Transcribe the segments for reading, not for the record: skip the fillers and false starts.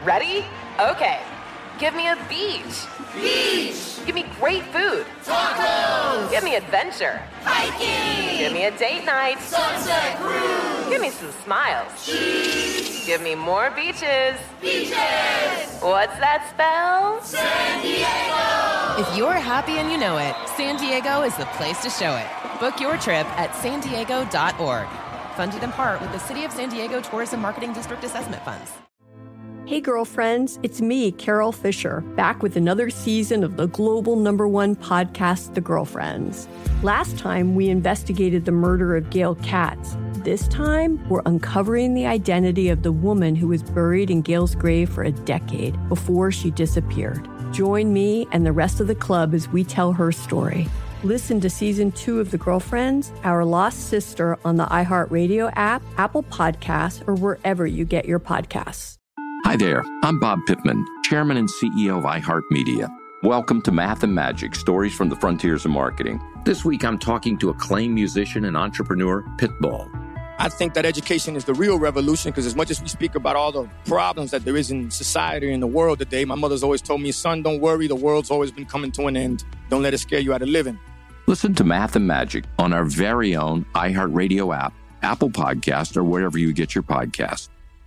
Ready? Okay. Give me a beach. Beach! Give me great food. Tacos! Give me adventure. Hiking! Give me a date night. Sunset cruise! Give me some smiles. Cheese! Give me more beaches. Beaches! What's that spell? San Diego! If you're happy and you know it, San Diego is the place to show it. Book your trip at sandiego.org. Funded in part with the City of San Diego Tourism Marketing District Assessment Funds. Hey girlfriends, it's me, Carol Fisher, back with another season of the global #1 podcast, The Girlfriends. Last time, we investigated the murder of Gail Katz. This time, we're uncovering the identity of the woman who was buried in Gail's grave for a decade before she disappeared. Join me and the rest of the club as we tell her story. Listen to Season 2 of The Girlfriends, Our Lost Sister on the iHeartRadio app, Apple Podcasts, or wherever you get your podcasts. Hi there, I'm Bob Pittman, Chairman and CEO of iHeartMedia. Welcome to Math and Magic, Stories from the Frontiers of Marketing. This week I'm talking to acclaimed musician and entrepreneur, Pitbull. I think that education is the real revolution because as much as we speak about all the problems that there is in society and the world today, my mother's always told me, son, don't worry, the world's always been coming to an end. Don't let it scare you out of living. Listen to Math and Magic on our very own iHeartRadio app, Apple Podcast, or wherever you get your podcast.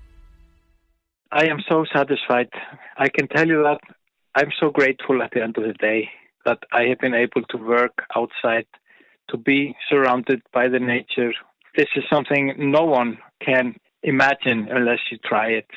I am so satisfied. I can tell you that I'm so grateful at the end of the day that I have been able to work outside, to be surrounded by the nature. This is something no one can imagine unless you try it.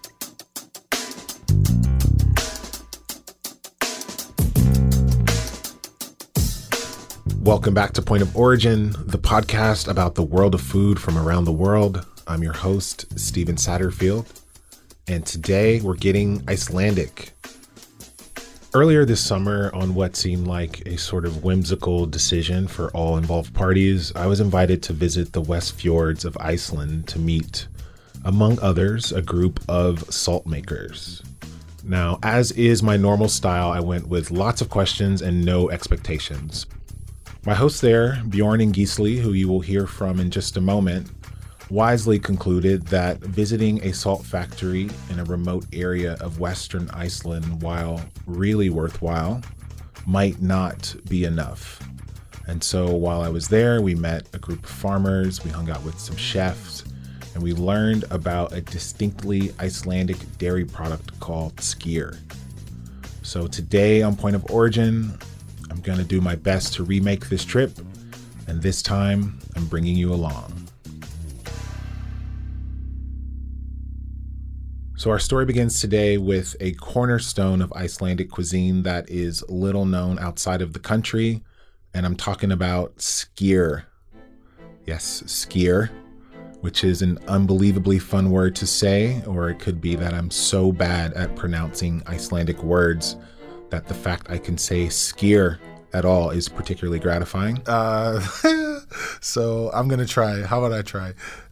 Welcome back to Point of Origin, the podcast about the world of food from around the world. I'm your host, Steven Satterfield. And today we're getting Icelandic. Earlier this summer, on what seemed like a sort of whimsical decision for all involved parties, I was invited to visit the West Fjords of Iceland to meet, among others, a group of salt makers. Now, as is my normal style, I went with lots of questions and no expectations. My hosts there, Bjorn and Gisli, who you will hear from in just a moment, wisely concluded that visiting a salt factory in a remote area of Western Iceland, while really worthwhile, might not be enough. And so while I was there, we met a group of farmers, we hung out with some chefs, and we learned about a distinctly Icelandic dairy product called skyr. So today on Point of Origin, I'm going to do my best to remake this trip, and this time I'm bringing you along. So our story begins today with a cornerstone of Icelandic cuisine that is little known outside of the country, and I'm talking about skyr. Yes, skyr, which is an unbelievably fun word to say, or it could be that I'm so bad at pronouncing Icelandic words that the fact I can say skyr at all is particularly gratifying. So I'm going to try. How about I try?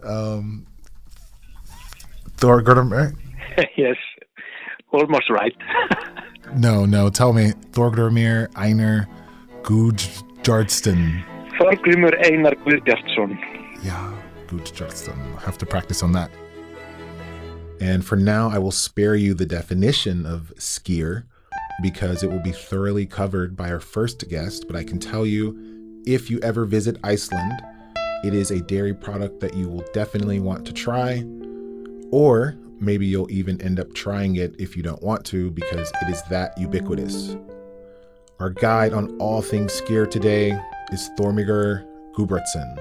Thorgrimur? Yes, almost right. No, tell me. Thorgrimur Einar Guðbjartsson. Þorgrímur Einar Guðbjartsson. Yeah, Guðbjartsson. I'll have to practice on that. And for now, I will spare you the definition of skyr because it will be thoroughly covered by our first guest. But I can tell you, if you ever visit Iceland, it is a dairy product that you will definitely want to try, or maybe you'll even end up trying it if you don't want to because it is that ubiquitous. Our guide on all things skyr today is Þormóður Guðbjartsson.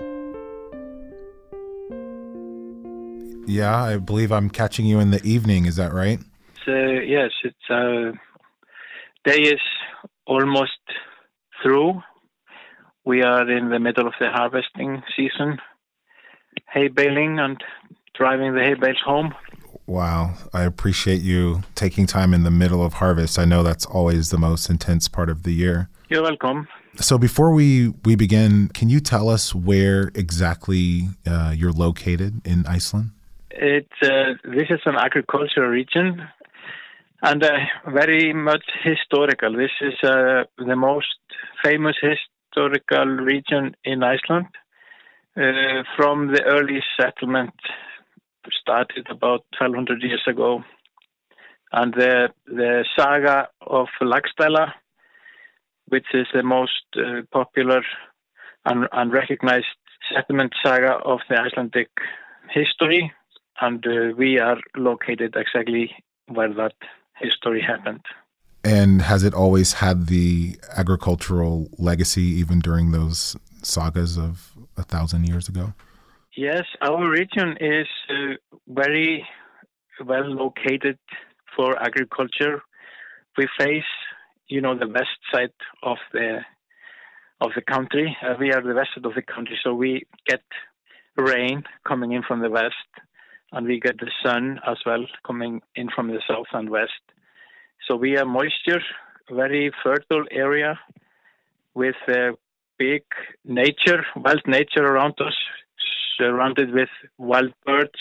Yeah, I believe I'm catching you in the evening. Is that right? Yes, day is almost through. We are in the middle of the harvesting season, hay baling and driving the hay bales home. Wow. I appreciate you taking time in the middle of harvest. I know that's always the most intense part of the year. You're welcome. So before we begin, can you tell us where exactly you're located in Iceland? This is an agricultural region and very much historical. This is the most famous historical region in Iceland. From the early settlement started about 1,200 years ago. And the saga of Laxdæla, which is the most popular and recognized settlement saga of the Icelandic history. And we are located exactly where that history happened. And has it always had the agricultural legacy even during those sagas of 1,000 years ago? Yes, our region is very well located for agriculture. We face, the west side of the country. We are the west side of the country, so we get rain coming in from the west, and we get the sun as well coming in from the south and west. So we are moisture, very fertile area with big nature, wild nature around us, surrounded with wild birds,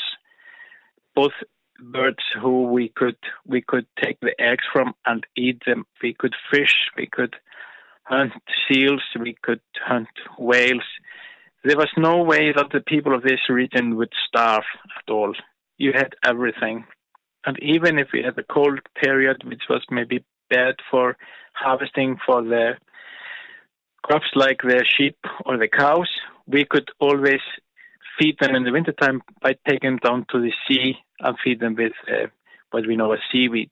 both birds who we could take the eggs from and eat them. We could fish, we could hunt seals, we could hunt whales. There was no way that the people of this region would starve at all. You had everything. And even if we had a cold period, which was maybe bad for harvesting for the crops like the sheep or the cows, we could always feed them in the wintertime by taking them down to the sea and feed them with what we know as seaweed.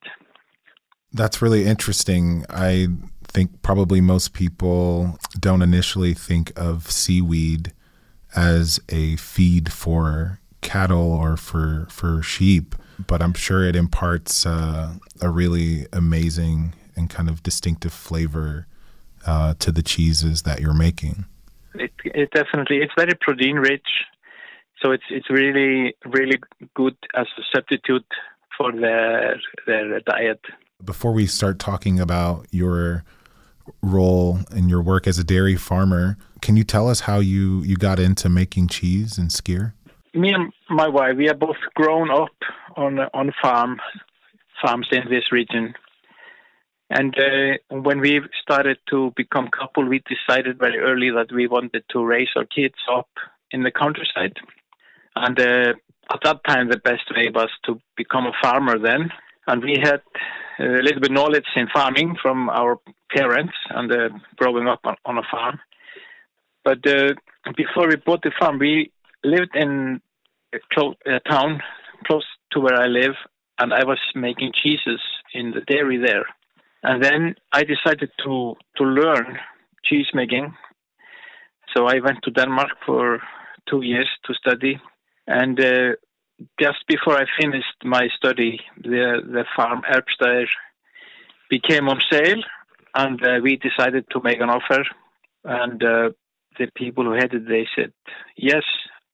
That's really interesting. I think probably most people don't initially think of seaweed as a feed for cattle or for sheep, but I'm sure it imparts a really amazing and kind of distinctive flavor to the cheeses that you're making. It definitely, it's very protein rich, so it's really, really good as a substitute for their diet. Before we start talking about your role and your work as a dairy farmer, can you tell us how you got into making cheese and skyr? Me and my wife, we are both grown up on farms in this region. And when we started to become couple, we decided very early that we wanted to raise our kids up in the countryside. And at that time, the best way was to become a farmer then. And we had a little bit knowledge in farming from our parents and growing up on a farm. But before we bought the farm, we lived in a town close to where I live, and I was making cheeses in the dairy there. And then I decided to learn cheese making. So I went to Denmark for 2 years to study. And just before I finished my study, the farm Erpstæðir became on sale, and we decided to make an offer. And the people who had it, they said yes.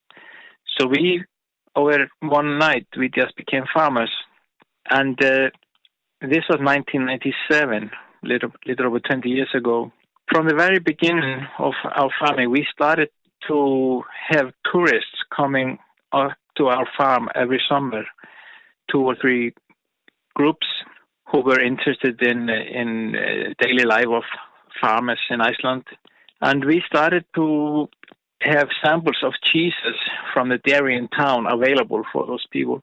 So we, over one night, we just became farmers. And this was 1997, little over 20 years ago. From the very beginning of our farming, we started to have tourists coming to our farm every summer, 2 or 3 groups who were interested in daily life of farmers in Iceland. And we started to have samples of cheeses from the dairy in town available for those people.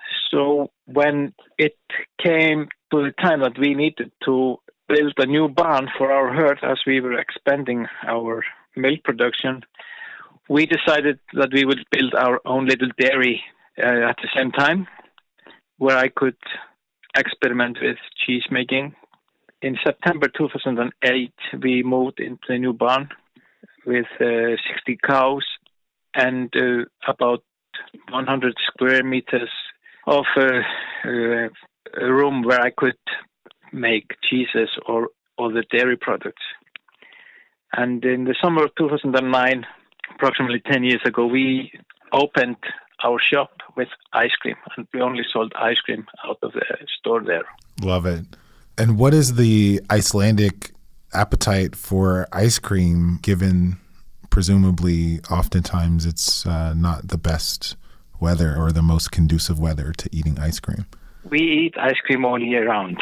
So when it came to the time that we needed to build a new barn for our herd as we were expanding our milk production, we decided that we would build our own little dairy at the same time, where I could experiment with cheese making. In September 2008, we moved into a new barn with 60 cows and about 100 square meters of a room where I could make cheeses or other dairy products. And in the summer of 2009, approximately 10 years ago, we opened our shop with ice cream, and we only sold ice cream out of the store there. Love it. And what is the Icelandic appetite for ice cream, given presumably oftentimes it's not the best weather or the most conducive weather to eating ice cream? We eat ice cream all year round.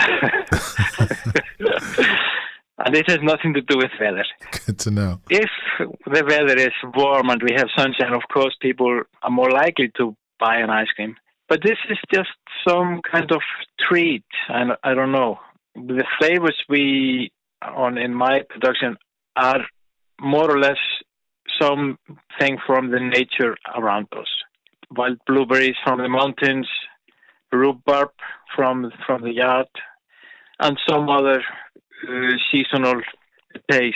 And it has nothing to do with weather. Good to know. If the weather is warm and we have sunshine, of course, people are more likely to buy an ice cream. But this is just some kind of treat, and I don't know. The flavors we on in my production are more or less something from the nature around us. Wild blueberries from the mountains, rhubarb from the yard, and some other seasonal taste.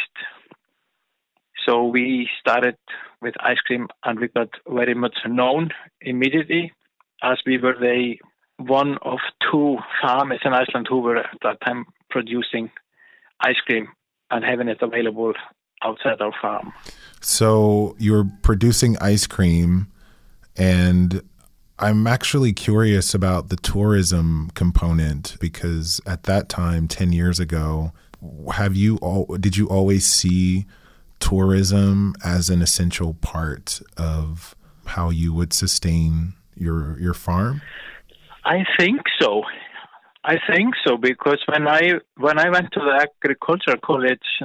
So we started with ice cream, and we got very much known immediately, as we were one of two farmers in Iceland who were at that time producing ice cream and having it available outside our farm. So you're producing ice cream, and I'm actually curious about the tourism component, because at that time, 10 years ago, did you always see tourism as an essential part of how you would sustain your farm? I think so, because when I went to the agricultural college in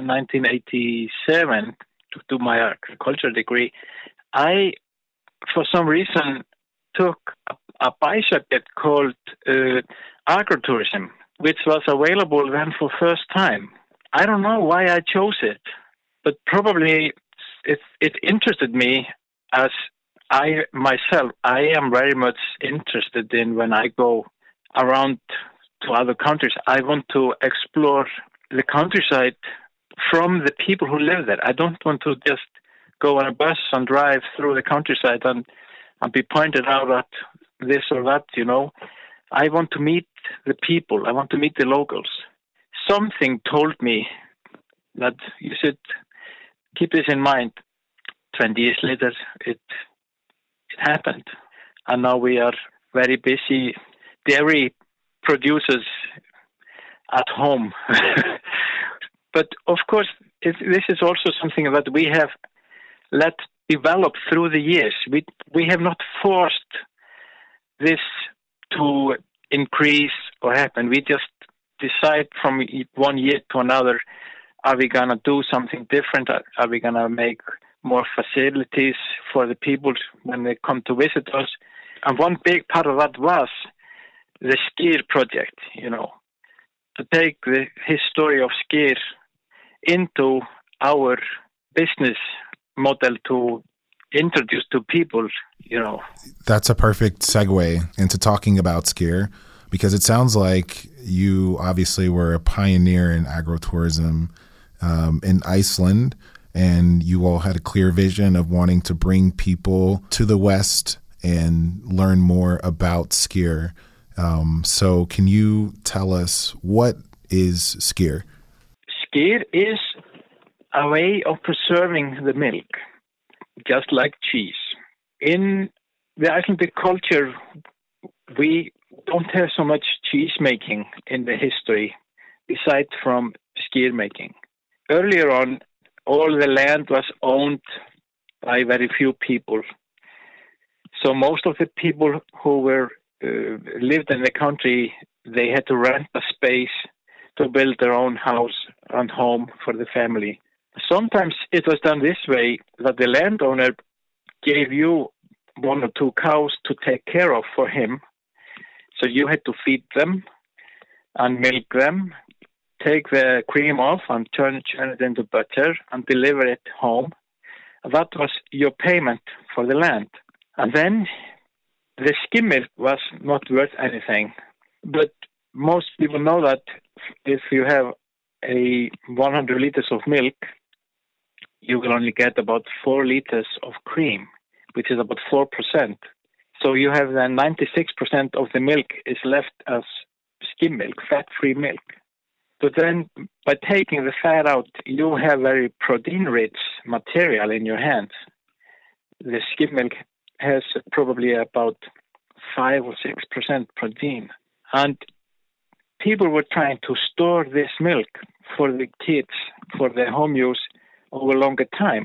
1987 to do my agriculture degree, I, for some reason, took a subject called agrotourism, which was available then for first time. I don't know why I chose it, but probably it interested me, as I myself, I am very much interested in when I go around to other countries. I want to explore the countryside from the people who live there. I don't want to just go on a bus and drive through the countryside and be pointed out at this or that, you know. I want to meet the people. I want to meet the locals. Something told me that you should keep this in mind. 20 years later, it happened. And now we are very busy dairy producers at home. But of course, this is also something that we have let develop through the years. We have not forced this to increase or happen. We just decide from one year to another, are we going to do something different? Are we going to make more facilities for the people when they come to visit us? And one big part of that was the Skyr project, you know, to take the history of Skyr into our business model to introduce to people, you know. That's a perfect segue into talking about Skyr, because it sounds like you obviously were a pioneer in agrotourism in Iceland, and you all had a clear vision of wanting to bring people to the West and learn more about Skyr. So can you tell us, what is Skyr? Skyr is a way of preserving the milk, just like cheese. In the Icelandic culture, we don't have so much cheese making in the history, aside from Skyr making. Earlier on, all the land was owned by very few people. So most of the people who were lived in the country, they had to rent a space to build their own house and home for the family. Sometimes it was done this way, that the landowner gave you one or two cows to take care of for him. So you had to feed them and milk them, take the cream off and turn it into butter and deliver it home. That was your payment for the land. And then the skim milk was not worth anything. But most people know that if you have 100 liters of milk, you will only get about 4 liters of cream, which is about 4%. So you have then 96% of the milk is left as skim milk, fat-free milk. But then by taking the fat out, you have very protein-rich material in your hands. The skim milk has probably about 5 or 6% protein. And people were trying to store this milk for the kids, for their home use over a longer time.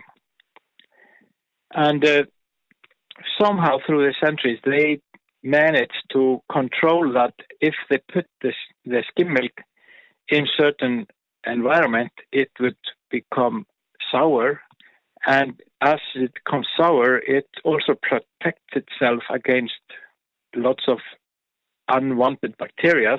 And somehow through the centuries, they managed to control that. If they put the skim milk in certain environment, it would become sour. And as it becomes sour, it also protects itself against lots of unwanted bacteria,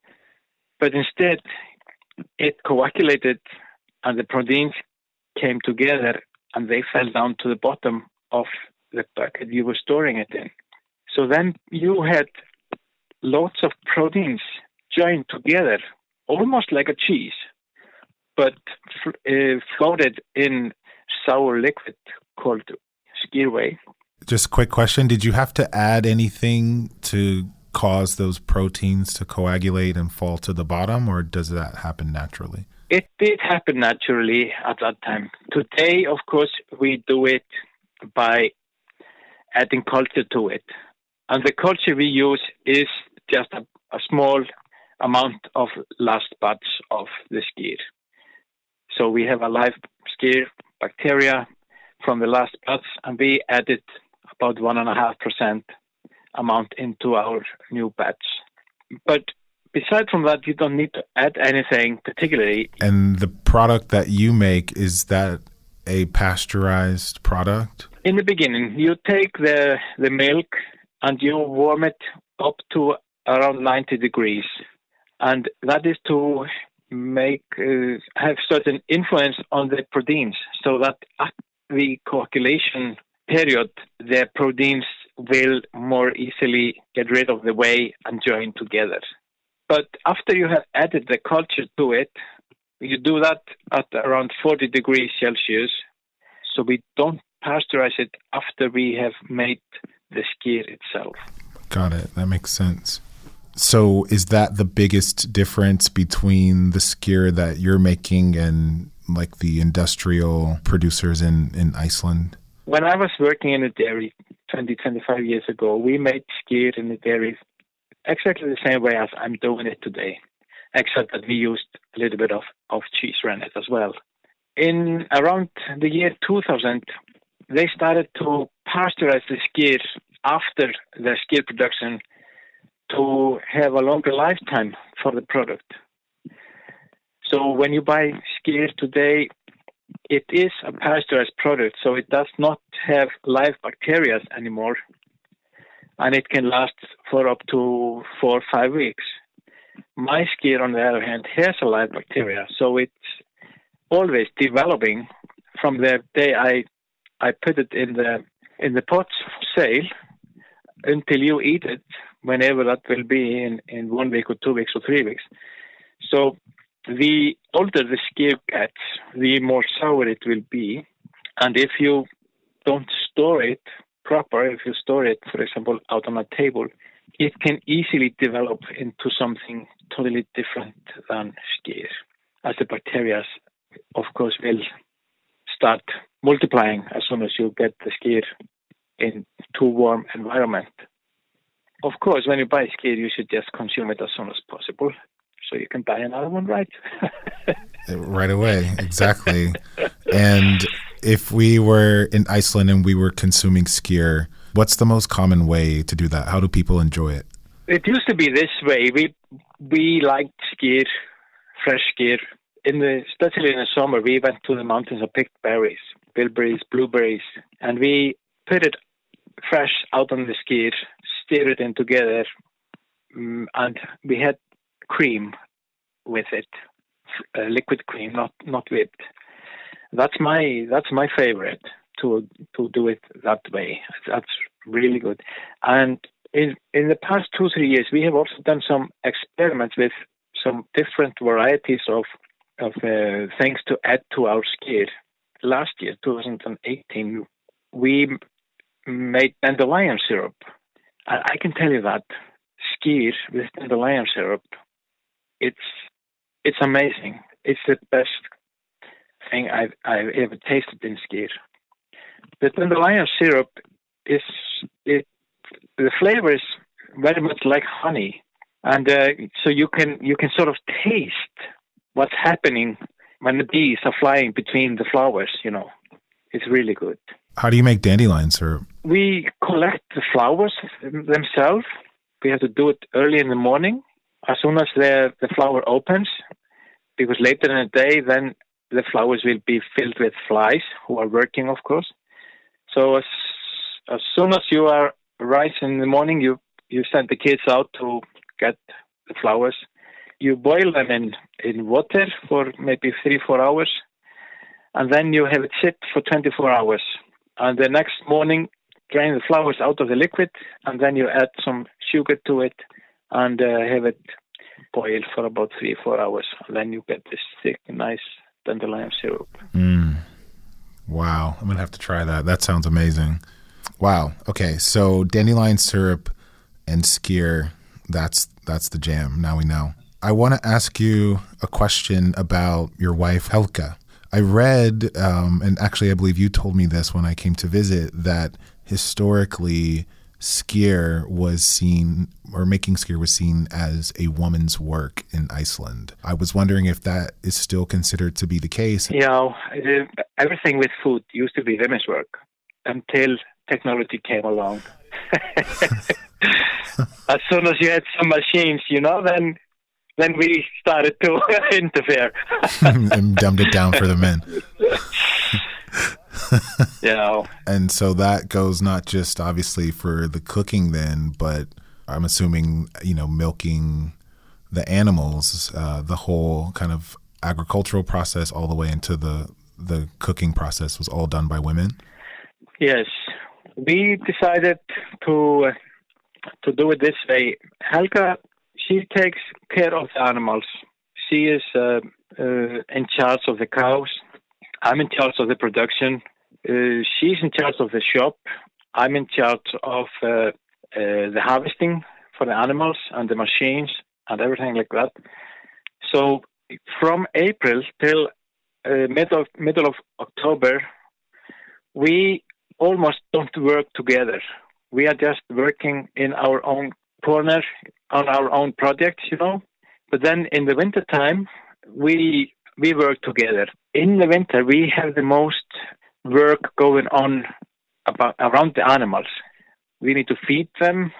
but instead it coagulated and the proteins came together and they fell down to the bottom of the bucket you were storing it in. So then you had lots of proteins joined together, almost like a cheese, but floated in sour liquid called skyr whey. Just a quick question. Did you have to add anything to cause those proteins to coagulate and fall to the bottom, or does that happen naturally? It did happen naturally at that time. Today, of course, we do it by adding culture to it. And the culture we use is just a small amount of last batch of the skyr. So we have a live skyr bacteria from the last batch, and we added about 1.5% amount into our new batch. But besides from that, you don't need to add anything particularly. And the product that you make, is that a pasteurized product? In the beginning, you take the milk and you warm it up to around 90 degrees. And that is to make have certain influence on the proteins, so that at the coagulation period, the proteins will more easily get rid of the whey and join together. But after you have added the culture to it, you do that at around 40 degrees Celsius. So we don't pasteurize it after we have made the skyr itself. Got it. That makes sense. So is that the biggest difference between the skyr that you're making and like the industrial producers in Iceland? When I was working in a dairy 25 years ago, we made skyr in the dairy exactly the same way as I'm doing it today, except that we used a little bit of cheese rennet as well. In around the year 2000, they started to pasteurize the skyr after the skyr production to have a longer lifetime for the product. So when you buy skyr today, it is a pasteurized product, so it does not have live bacteria anymore, and it can last for up to 4 or 5 weeks. My skyr, on the other hand, has a live bacteria, so it's always developing from the day I put it in the pots for sale until you eat it, whenever that will be in 1 week or 2 weeks or 3 weeks. So the older the skyr gets, the more sour it will be. And if you don't store it proper, if you store it, for example, out on a table, it can easily develop into something totally different than skyr, as the bacteria, of course, will start multiplying as soon as you get the skyr in too warm environment. Of course, when you buy skyr, you should just consume it as soon as possible, so you can buy another one, right? Right away, exactly. And if we were in Iceland and we were consuming skyr, what's the most common way to do that? How do people enjoy it? It used to be this way. We liked skyr, fresh skyr. Especially in the summer, we went to the mountains and picked berries, bilberries, blueberries, and we put it fresh out on the skyr, stir it in together, and we had cream with it, liquid cream, not whipped. That's my favorite, to do it that way. That's really good. And in the past 2-3 years, we have also done some experiments with some different varieties of things to add to our skyr. Last year, 2018, we made dandelion syrup. I can tell you that skyr with dandelion syrup, it's amazing. It's the best thing I've ever tasted in skyr. The dandelion syrup the flavor is very much like honey, and so you can sort of taste what's happening when the bees are flying between the flowers. It's really good. How do you make dandelion syrup? We collect the flowers themselves. We have to do it early in the morning, as soon as the flower opens, because later in the day, then the flowers will be filled with flies who are working, of course. So as soon as you are rising in the morning, you you send the kids out to get the flowers. You boil them in water for maybe 3-4 hours, and then you have it sit for 24 hours. And the next morning, drain the flowers out of the liquid, and then you add some sugar to it and have it boil for about 3-4 hours. And then you get this thick, nice dandelion syrup. Wow. I'm going to have to try that. That sounds amazing. Wow. Okay. So dandelion syrup and skyr, that's the jam. Now we know. I want to ask you a question about your wife, Helga. I read, and actually I believe you told me this when I came to visit, that historically skyr was seen, or making skyr was seen as a woman's work in Iceland. I was wondering if that is still considered to be the case. Yeah, everything with food used to be women's work until technology came along. As soon as you had some machines, then we started to interfere. And dumbed it down for the men. Yeah. And so that goes not just obviously for the cooking then, but I'm assuming, milking the animals, the whole kind of agricultural process all the way into the cooking process was all done by women? Yes. We decided to do it this way. Helga, she takes care of the animals. She is in charge of the cows. I'm in charge of the production. She's in charge of the shop. I'm in charge of the harvesting for the animals and the machines and everything like that. So from April till middle of October, we almost don't work together. We are just working in our own corner on our own projects, But then in the winter time, we work together. In the winter, we have the most work going on around the animals. We need to feed them,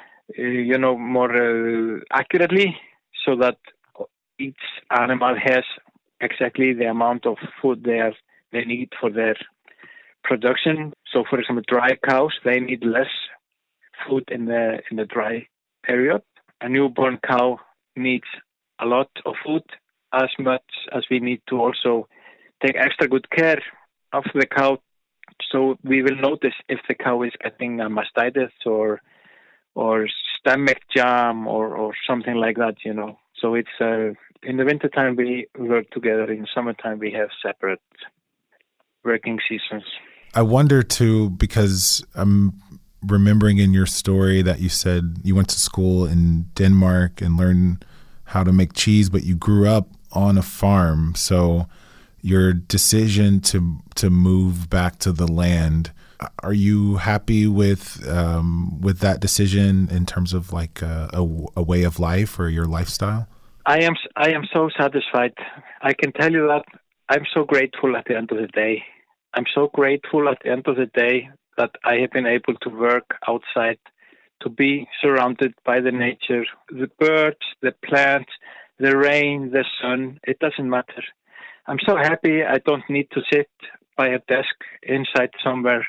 more accurately, so that each animal has exactly the amount of food they need for their production. So, for example, dry cows, they need less food in the dry period. A newborn cow needs a lot of food, as much as we need to also take extra good care of the cow. So we will notice if the cow is getting mastitis or stomach jam or something like that, So it's in the wintertime we work together. In summertime we have separate working seasons. I wonder too, because I'm remembering in your story that you said you went to school in Denmark and learned how to make cheese, but you grew up on a farm. So your decision to move back to the land, are you happy with that decision in terms of like a way of life or your lifestyle? I am so satisfied. I can tell you that I'm so grateful at the end of the day. I'm so grateful at the end of the day that I have been able to work outside, to be surrounded by the nature, the birds, the plants, the rain, the sun. It doesn't matter. I'm so happy I don't need to sit by a desk inside somewhere.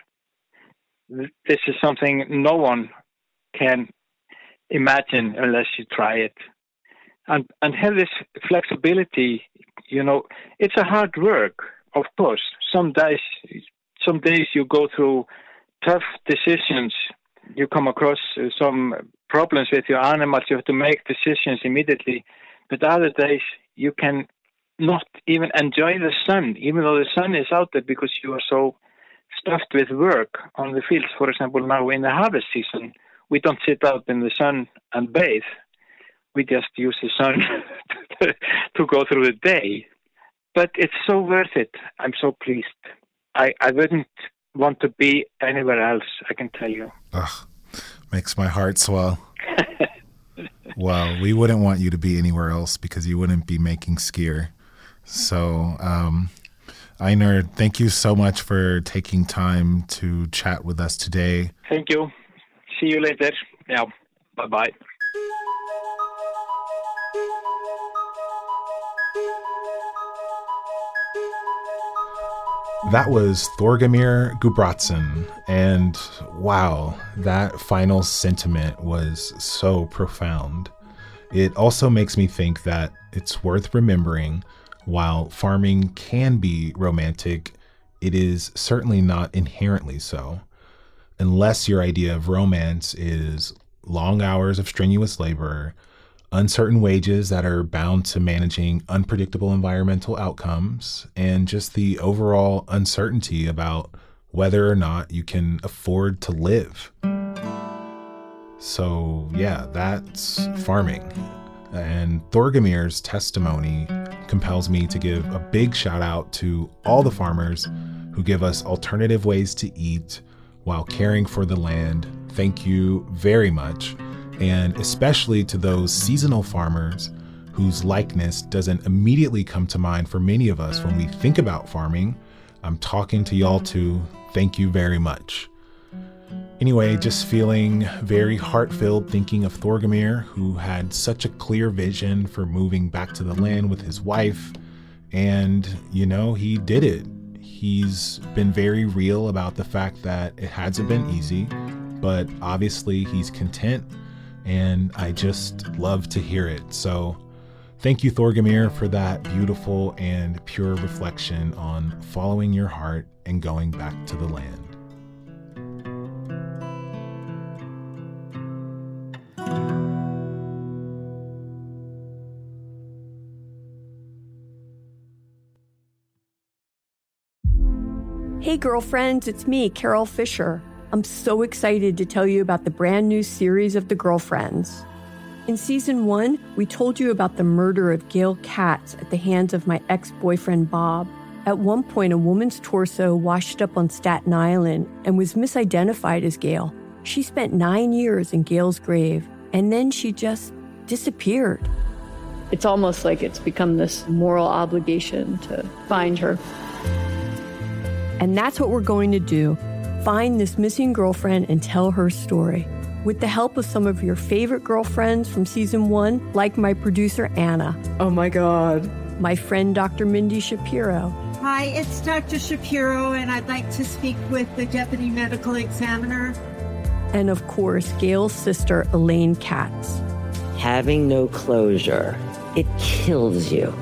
This is something no one can imagine unless you try it. And have this flexibility, it's a hard work, of course. Some days you go through tough decisions. You come across some problems with your animals. You have to make decisions immediately. But other days you can not even enjoy the sun, even though the sun is out there, because you are so stuffed with work on the fields. For example, now in the harvest season, we don't sit out in the sun and bathe. We just use the sun to go through the day. But it's so worth it. I'm so pleased. I wouldn't want to be anywhere else, I can tell you. Ugh, makes my heart swell. Well, we wouldn't want you to be anywhere else because you wouldn't be making skyr. So, Einar, thank you so much for taking time to chat with us today. Thank you. See you later. Yeah. Bye-bye. That was Thorgrimr Gudbrandsson, and wow, that final sentiment was so profound. It also makes me think that it's worth remembering, while farming can be romantic, it is certainly not inherently so, unless your idea of romance is long hours of strenuous labor, uncertain wages that are bound to managing unpredictable environmental outcomes, and just the overall uncertainty about whether or not you can afford to live. So yeah, that's farming. And Thorgrimr's testimony compels me to give a big shout out to all the farmers who give us alternative ways to eat while caring for the land. Thank you very much. And especially to those seasonal farmers whose likeness doesn't immediately come to mind for many of us when we think about farming. I'm talking to y'all too. Thank you very much. Anyway, just feeling very heart-filled thinking of Thorgrimr, who had such a clear vision for moving back to the land with his wife. And, you know, he did it. He's been very real about the fact that it hasn't been easy, but obviously he's content. And I just love to hear it. So thank you, Thorgrimr, for that beautiful and pure reflection on following your heart and going back to the land. Hey girlfriends, it's me, Carol Fisher. I'm so excited to tell you about the brand new series of The Girlfriends. In season 1, we told you about the murder of Gail Katz at the hands of my ex-boyfriend Bob. At one point, a woman's torso washed up on Staten Island and was misidentified as Gail. She spent 9 years in Gail's grave, and then she just disappeared. It's almost like it's become this moral obligation to find her. And that's what we're going to do. Find this missing girlfriend and tell her story. With the help of some of your favorite girlfriends from season 1, like my producer, Anna. Oh my God. My friend, Dr. Mindy Shapiro. Hi, it's Dr. Shapiro, and I'd like to speak with the Deputy Medical Examiner. And of course, Gail's sister, Elaine Katz. Having no closure, it kills you.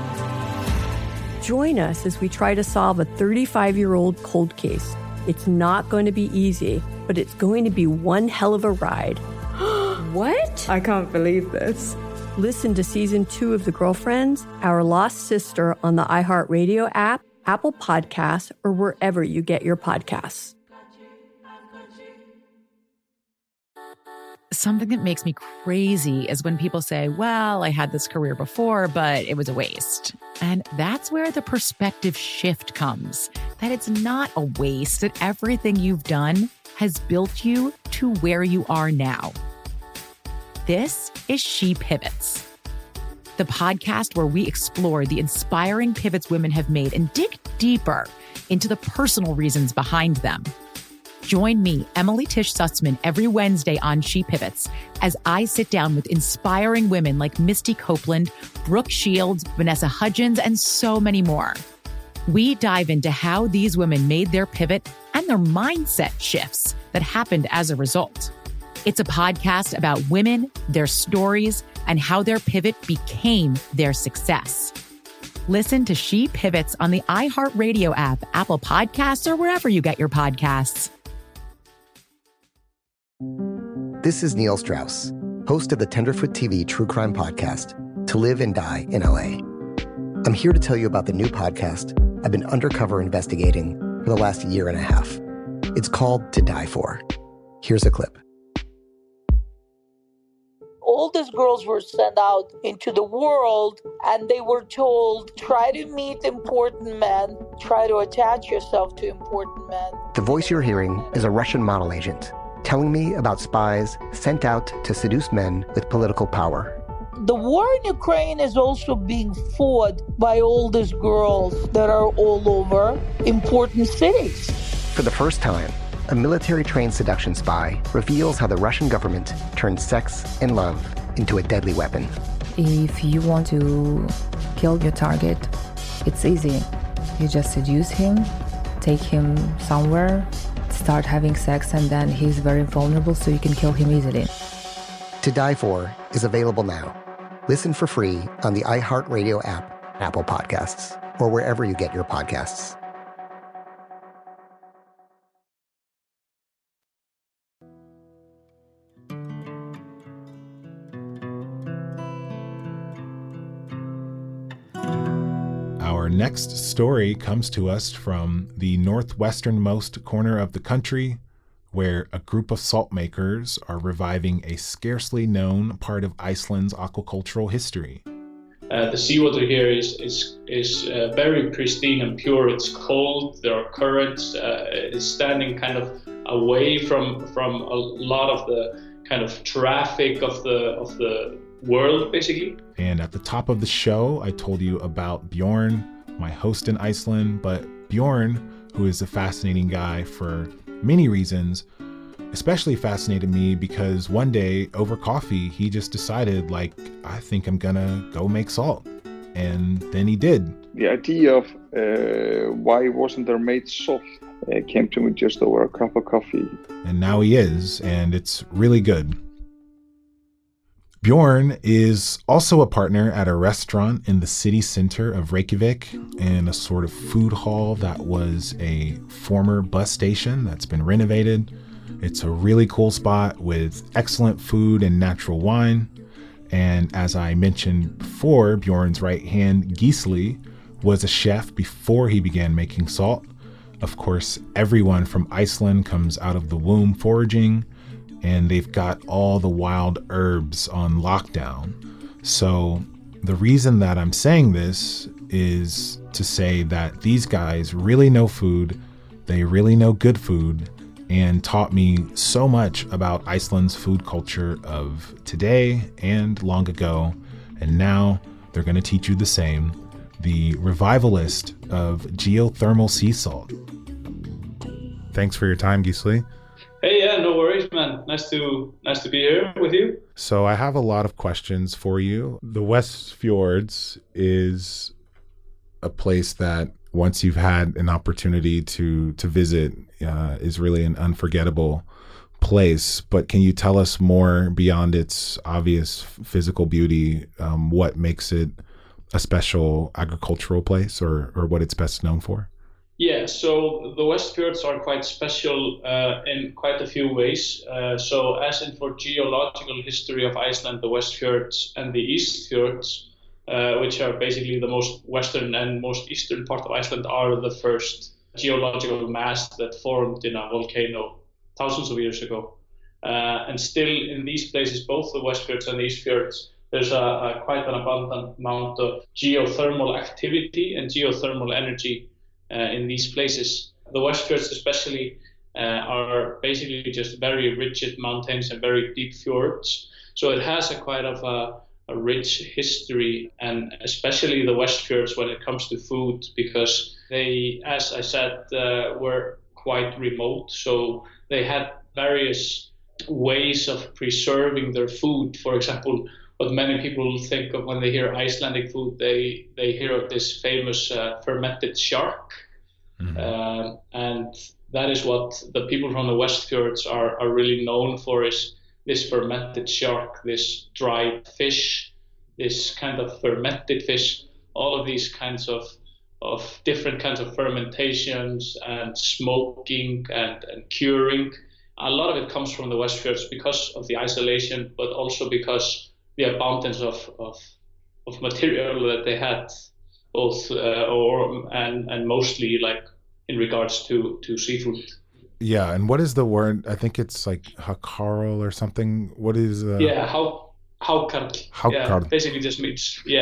Join us as we try to solve a 35-year-old cold case. It's not going to be easy, but it's going to be one hell of a ride. What? I can't believe this. Listen to season 2 of The Girlfriends, Our Lost Sister on the iHeartRadio app, Apple Podcasts, or wherever you get your podcasts. Something that makes me crazy is when people say, well, I had this career before, but it was a waste. And that's where the perspective shift comes, that it's not a waste, that everything you've done has built you to where you are now. This is She Pivots, the podcast where we explore the inspiring pivots women have made and dig deeper into the personal reasons behind them. Join me, Emily Tish Sussman, every Wednesday on She Pivots as I sit down with inspiring women like Misty Copeland, Brooke Shields, Vanessa Hudgens, and so many more. We dive into how these women made their pivot and their mindset shifts that happened as a result. It's a podcast about women, their stories, and how their pivot became their success. Listen to She Pivots on the iHeartRadio app, Apple Podcasts, or wherever you get your podcasts. This is Neil Strauss, host of the Tenderfoot TV true crime podcast, To Live and Die in LA. I'm here to tell you about the new podcast I've been undercover investigating for the last year and a half. It's called To Die For. Here's a clip. All these girls were sent out into the world and they were told, try to meet important men, try to attach yourself to important men. The voice you're hearing is a Russian model agent telling me about spies sent out to seduce men with political power. The war in Ukraine is also being fought by all these girls that are all over important cities. For the first time, a military-trained seduction spy reveals how the Russian government turned sex and love into a deadly weapon. If you want to kill your target, it's easy. You just seduce him take him somewhere, start having sex, and then he's very vulnerable, so you can kill him easily. To Die For is available now. Listen for free on the iHeartRadio app, Apple Podcasts, or wherever you get your podcasts. Our next story comes to us from the northwesternmost corner of the country, where a group of salt makers are reviving a scarcely known part of Iceland's aquacultural history. The seawater here is very pristine and pure. It's cold. There are currents. It's standing kind of away from a lot of the kind of traffic of the world, basically. And at the top of the show, I told you about Bjorn, my host in Iceland. But Bjorn, who is a fascinating guy for many reasons, especially fascinated me because one day over coffee, he just decided, like, I think I'm gonna go make salt. And then he did. The idea of why wasn't there made salt came to me just over a cup of coffee. And now he is, and it's really good. Bjorn is also a partner at a restaurant in the city center of Reykjavik, in a sort of food hall that was a former bus station that's been renovated. It's a really cool spot with excellent food and natural wine. And as I mentioned before, Bjorn's right hand, Gisli, was a chef before he began making salt. Of course, everyone from Iceland comes out of the womb foraging, and they've got all the wild herbs on lockdown. So the reason that I'm saying this is to say that these guys really know food, they really know good food, and taught me so much about Iceland's food culture of today and long ago. And now they're going to teach you the same, the revivalist of geothermal sea salt. Thanks for your time, Gisli. Hey, yeah, no worries, man. Nice to be here with you. So I have a lot of questions for you. The West Fjords is a place that once you've had an opportunity to visit is really an unforgettable place. But can you tell us more beyond its obvious physical beauty, what makes it a special agricultural place or what it's best known for? Yeah, so the West Fjords are quite special in quite a few ways. So as in for geological history of Iceland, the West Fjords and the East Fjords, which are basically the most western and most eastern part of Iceland, are the first geological mass that formed in a volcano thousands of years ago. And still in these places, both the West Fjords and the East Fjords, there's quite an abundant amount of geothermal activity and geothermal energy in these places. The West Fjords especially are basically just very rigid mountains and very deep fjords. So it has quite of a rich history, and especially the West Fjords when it comes to food, because they, as I said, were quite remote. So they had various ways of preserving their food. For example, what many people think of when they hear Icelandic food, they hear of this famous fermented shark. Mm-hmm. And that is what the people from the West Fjords are really known for, is this fermented shark, this dried fish, this kind of fermented fish, all of these kinds of different kinds of fermentations and smoking and curing. A lot of it comes from the West Fjords because of the isolation, but also because the abundance of material that they had, both and mostly like in regards to seafood. Yeah, and what is the word? I think it's like hakarl or something. What is? Hákarl. Yeah, basically just means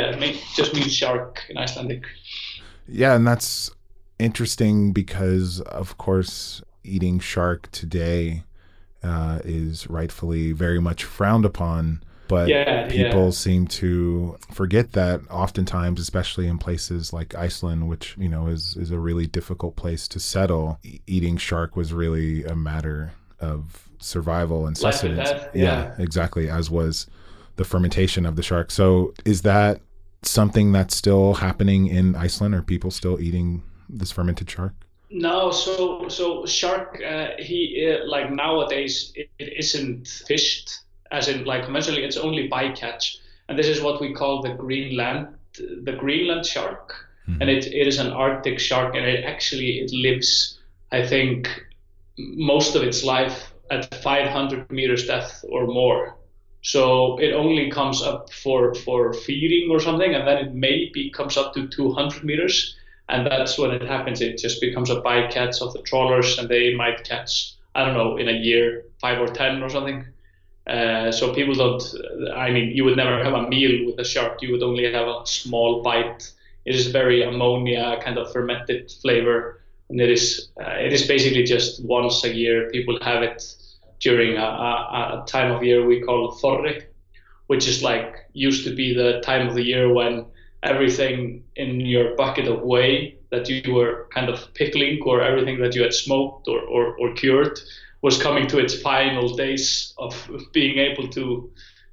shark in Icelandic. Yeah, and that's interesting because, of course, eating shark today is rightfully very much frowned upon. But people seem to forget that oftentimes, especially in places like Iceland, which, you know, is a really difficult place to settle. Eating shark was really a matter of survival and sustenance. Yeah, exactly, as was the fermentation of the shark. So is that something that's still happening in Iceland? Are people still eating this fermented shark? No, so shark, like nowadays it isn't fished, as in like conventionally it's only bycatch, and this is what we call the Greenland shark, and it is an Arctic shark, and it lives, I think, most of its life at 500 meters depth or more. So it only comes up for feeding or something, and then it maybe comes up to 200 meters. And that's when it happens. It just becomes a bycatch of the trawlers, and they might catch, I don't know, in a year, 5 or 10 or something. So people don't, you would never have a meal with a shark. You would only have a small bite. It is very ammonia, kind of fermented flavor. And it is basically just once a year. People have it during a time of year we call Þorri, which is like, used to be the time of the year when everything in your bucket of whey that you were kind of pickling, or everything that you had smoked or cured, was coming to its final days of being able to,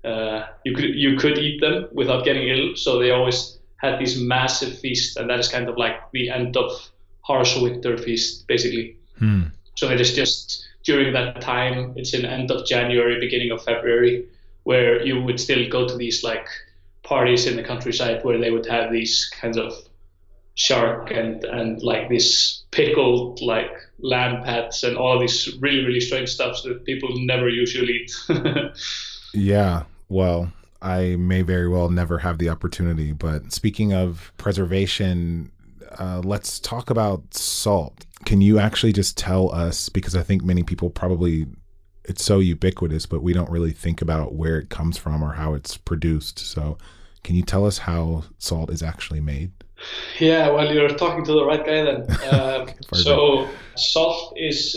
you could eat them without getting ill. So they always had these massive feasts, and that is kind of like the end of harsh winter feast, basically. So it is just during that time, it's in end of January, beginning of February, where you would still go to these like parties in the countryside where they would have these kinds of shark and like this pickled like lamb pads and all these really, really strange stuff that people never usually eat. Yeah, well, I may very well never have the opportunity. But speaking of preservation, let's talk about salt. Can you actually just tell us, because I think many people probably, it's so ubiquitous, but we don't really think about where it comes from or how it's produced. So can you tell us how salt is actually made? Yeah, well, you're talking to the right guy then. So salt is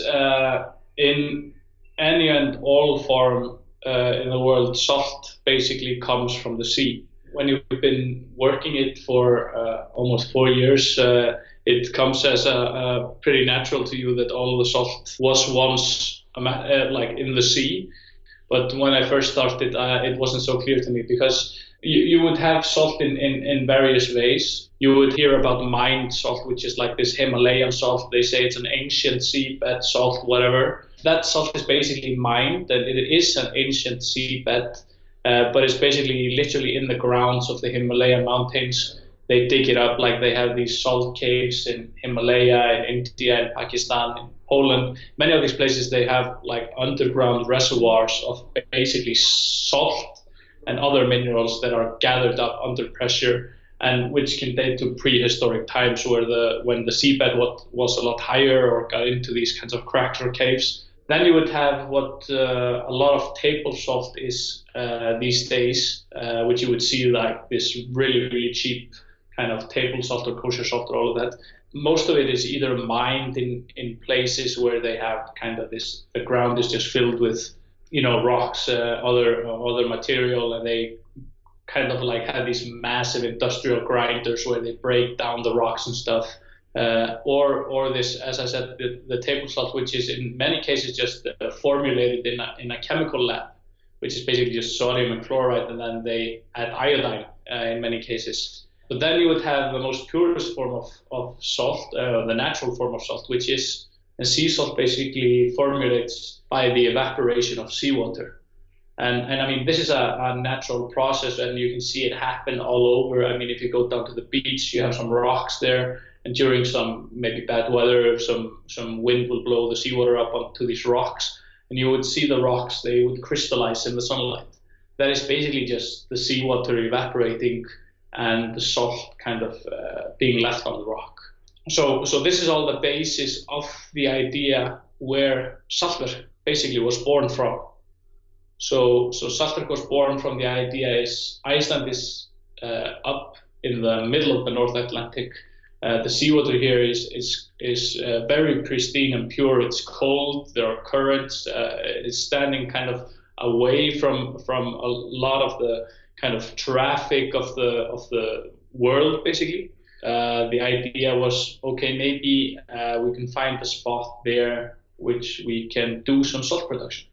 in any and all form in the world, salt basically comes from the sea. When you've been working it for almost 4 years, it comes as a pretty natural to you that all the salt was once like in the sea. But when I first started, it wasn't so clear to me, because you would have salt in various ways. You would hear about mined salt, which is like this Himalayan salt. They say it's an ancient seabed salt, whatever. That salt is basically mined, and it is an ancient seabed, but it's basically literally in the grounds of the Himalayan mountains. They dig it up, like they have these salt caves in Himalaya, in India, in Pakistan, in Poland. Many of these places, they have like underground reservoirs of basically salt and other minerals that are gathered up under pressure, and which can date to prehistoric times, when the seabed was a lot higher or got into these kinds of cracks or caves. Then you would have what a lot of table salt is these days, which you would see like this really, really cheap kind of table salt or kosher salt or all of that. Most of it is either mined in places where they have kind of this, the ground is just filled with, rocks, other material, and they kind of like have these massive industrial grinders where they break down the rocks and stuff. Or this, as I said, the table salt, which is in many cases just formulated in a chemical lab, which is basically just sodium and chloride, and then they add iodine in many cases. But then you would have the most purest form of salt, the natural form of salt, which is, and sea salt basically formulates by the evaporation of seawater. And I mean, this is a natural process, and you can see it happen all over. I mean, if you go down to the beach, you have some rocks there, and during some maybe bad weather, some wind will blow the seawater up onto these rocks, and you would see the rocks, they would crystallize in the sunlight. That is basically just the seawater evaporating and the salt kind of being left on the rock. So this is all the basis of the idea where Saltwerk basically was born from. So Saltwerk was born from the idea is Iceland is up in the middle of the North Atlantic. The seawater here is very pristine and pure. It's cold. There are currents. It's standing kind of away from a lot of the kind of traffic of the world, basically. The idea was, okay, maybe we can find a spot there which we can do some salt production.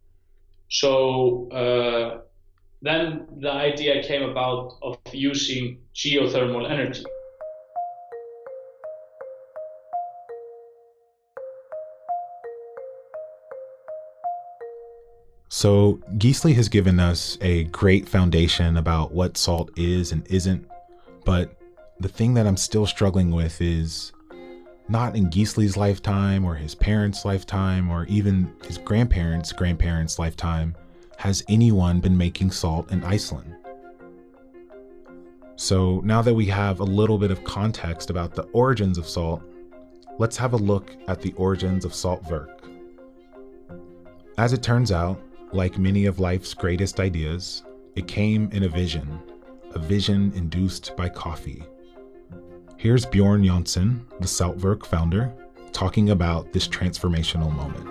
So then the idea came about of using geothermal energy. So Gisli has given us a great foundation about what salt is and isn't, but the thing that I'm still struggling with is not in Gisli's lifetime or his parents' lifetime or even his grandparents' lifetime has anyone been making salt in Iceland. So now that we have a little bit of context about the origins of salt, let's have a look at the origins of saltwerk. As it turns out, like many of life's greatest ideas, it came in a vision induced by coffee. Here's Bjorn Jonsson, the Saltwerk founder, talking about this transformational moment.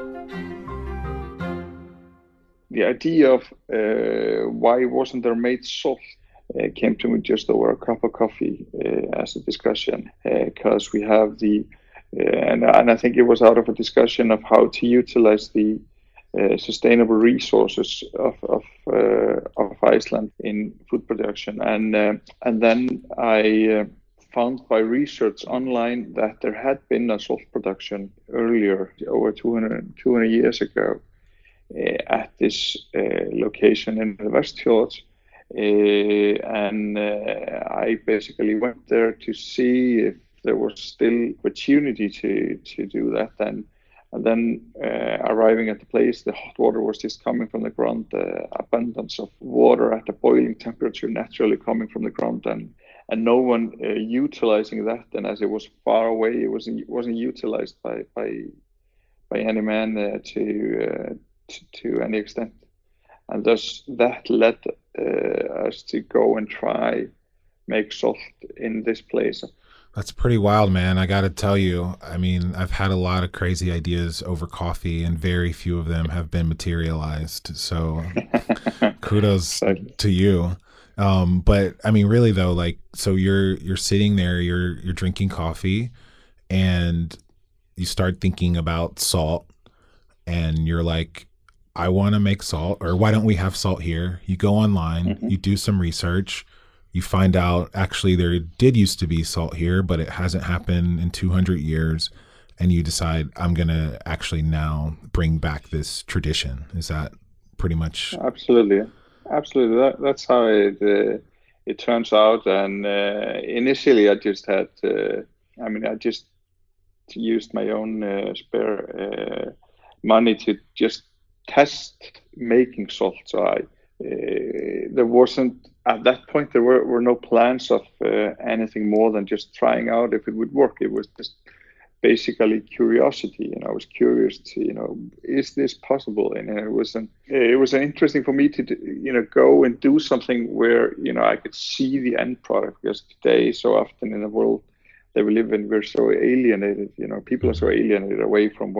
The idea of why wasn't there made salt came to me just over a cup of coffee as a discussion, because we have and I think it was out of a discussion of how to utilize the sustainable resources of Iceland in food production, and then I found by research online that there had been a salt production earlier, over 200 years ago, at this location in the Westfjords, and I basically went there to see if there was still opportunity to do that then. And then arriving at the place, the hot water was just coming from the ground, abundance of water at a boiling temperature naturally coming from the ground, and no one utilizing that. And as it was far away, it wasn't utilized by any man to any extent. And thus that led us to go and try make salt in this place. That's pretty wild, man. I got to tell you, I mean, I've had a lot of crazy ideas over coffee and very few of them have been materialized. So kudos to you. But I mean, really though, like, so you're sitting there, you're drinking coffee and you start thinking about salt and you're like, I want to make salt, or why don't we have salt here? You go online, you do some research. You find out actually there did used to be salt here, but it hasn't happened in 200 years. And you decide, I'm going to actually now bring back this tradition. Is that pretty much? Absolutely. That's how it turns out. And initially I just had, I just used my own spare money to just test making salt. So there wasn't, at that point, there were no plans of anything more than just trying out if it would work. It was just basically curiosity. I was curious to, is this possible? And it was interesting for me to, go and do something where, I could see the end product. Because today, so often in the world that we live in, we're so alienated. People are so alienated away from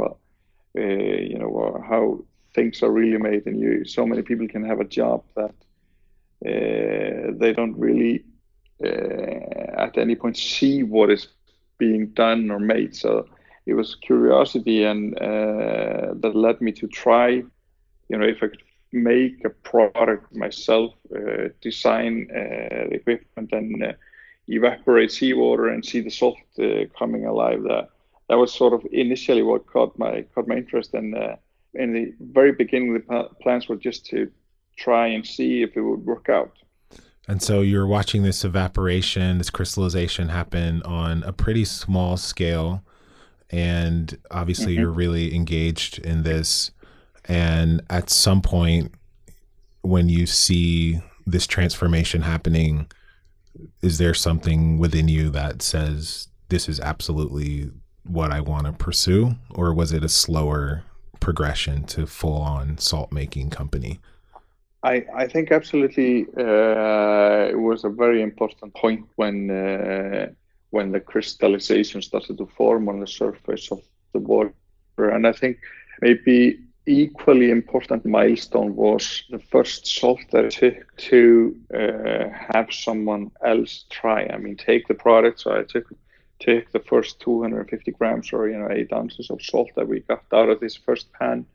how things are really made, and so many people can have a job that they don't really at any point see what is being done or made. So it was curiosity, and that led me to try, if I could make a product myself, design the equipment, and evaporate seawater and see the salt coming alive. That was sort of initially what caught my interest, and in the very beginning, the plans were just to try and see if it would work out. And so you're watching this evaporation, this crystallization happen on a pretty small scale. And obviously you're really engaged in this. And at some point, when you see this transformation happening, is there something within you that says, this is absolutely what I want to pursue? Or was it a slower progression to full-on salt-making company? I think absolutely it was a very important point when the crystallization started to form on the surface of the water. And I think maybe equally important milestone was the first salt that I took to have someone else try. Take the product. So I took the first 250 grams or 8 ounces of salt that we got out of this first pan,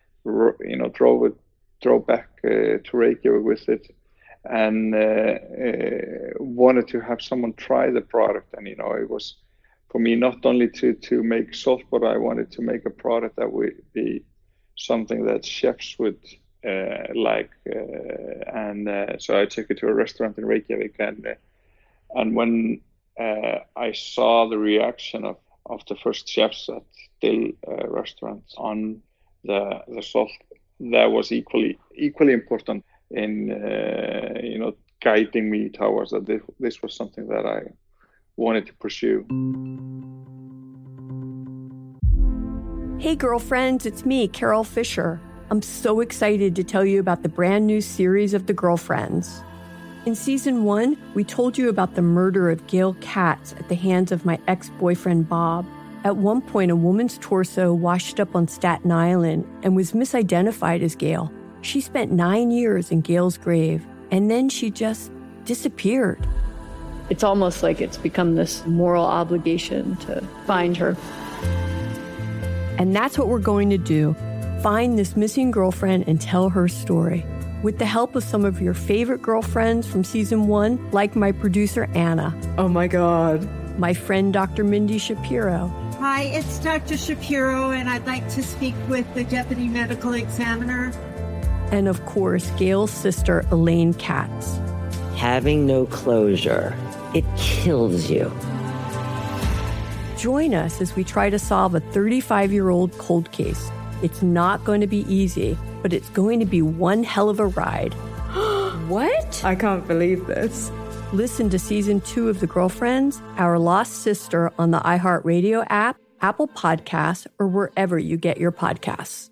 drove back to Reykjavik with it, and wanted to have someone try the product. And it was for me not only to make salt, but I wanted to make a product that would be something that chefs would So I took her to a restaurant in Reykjavik, and when I saw the reaction of the first chefs at Dill restaurant on the salt, that was equally important in guiding me towards that this was something that I wanted to pursue. Hey girlfriends, it's me, Carol Fisher. I'm so excited to tell you about the brand new series of The Girlfriends. In season 1, we told you about the murder of Gail Katz at the hands of my ex-boyfriend Bob. At one point, a woman's torso washed up on Staten Island and was misidentified as Gail. She spent 9 years in Gail's grave, and then she just disappeared. It's almost like it's become this moral obligation to find her. And that's what we're going to do. Find this missing girlfriend and tell her story. With the help of some of your favorite girlfriends from season 1, like my producer Anna. Oh my God. My friend Dr. Mindy Shapiro. Hi, it's Dr. Shapiro, and I'd like to speak with the Deputy Medical Examiner. And of course, Gail's sister, Elaine Katz. Having no closure, it kills you. Join us as we try to solve a 35-year-old cold case. It's not going to be easy, but it's going to be one hell of a ride. What? I can't believe this. Listen to season 2 of The Girlfriends, Our Lost Sister on the iHeartRadio app, Apple Podcasts, or wherever you get your podcasts.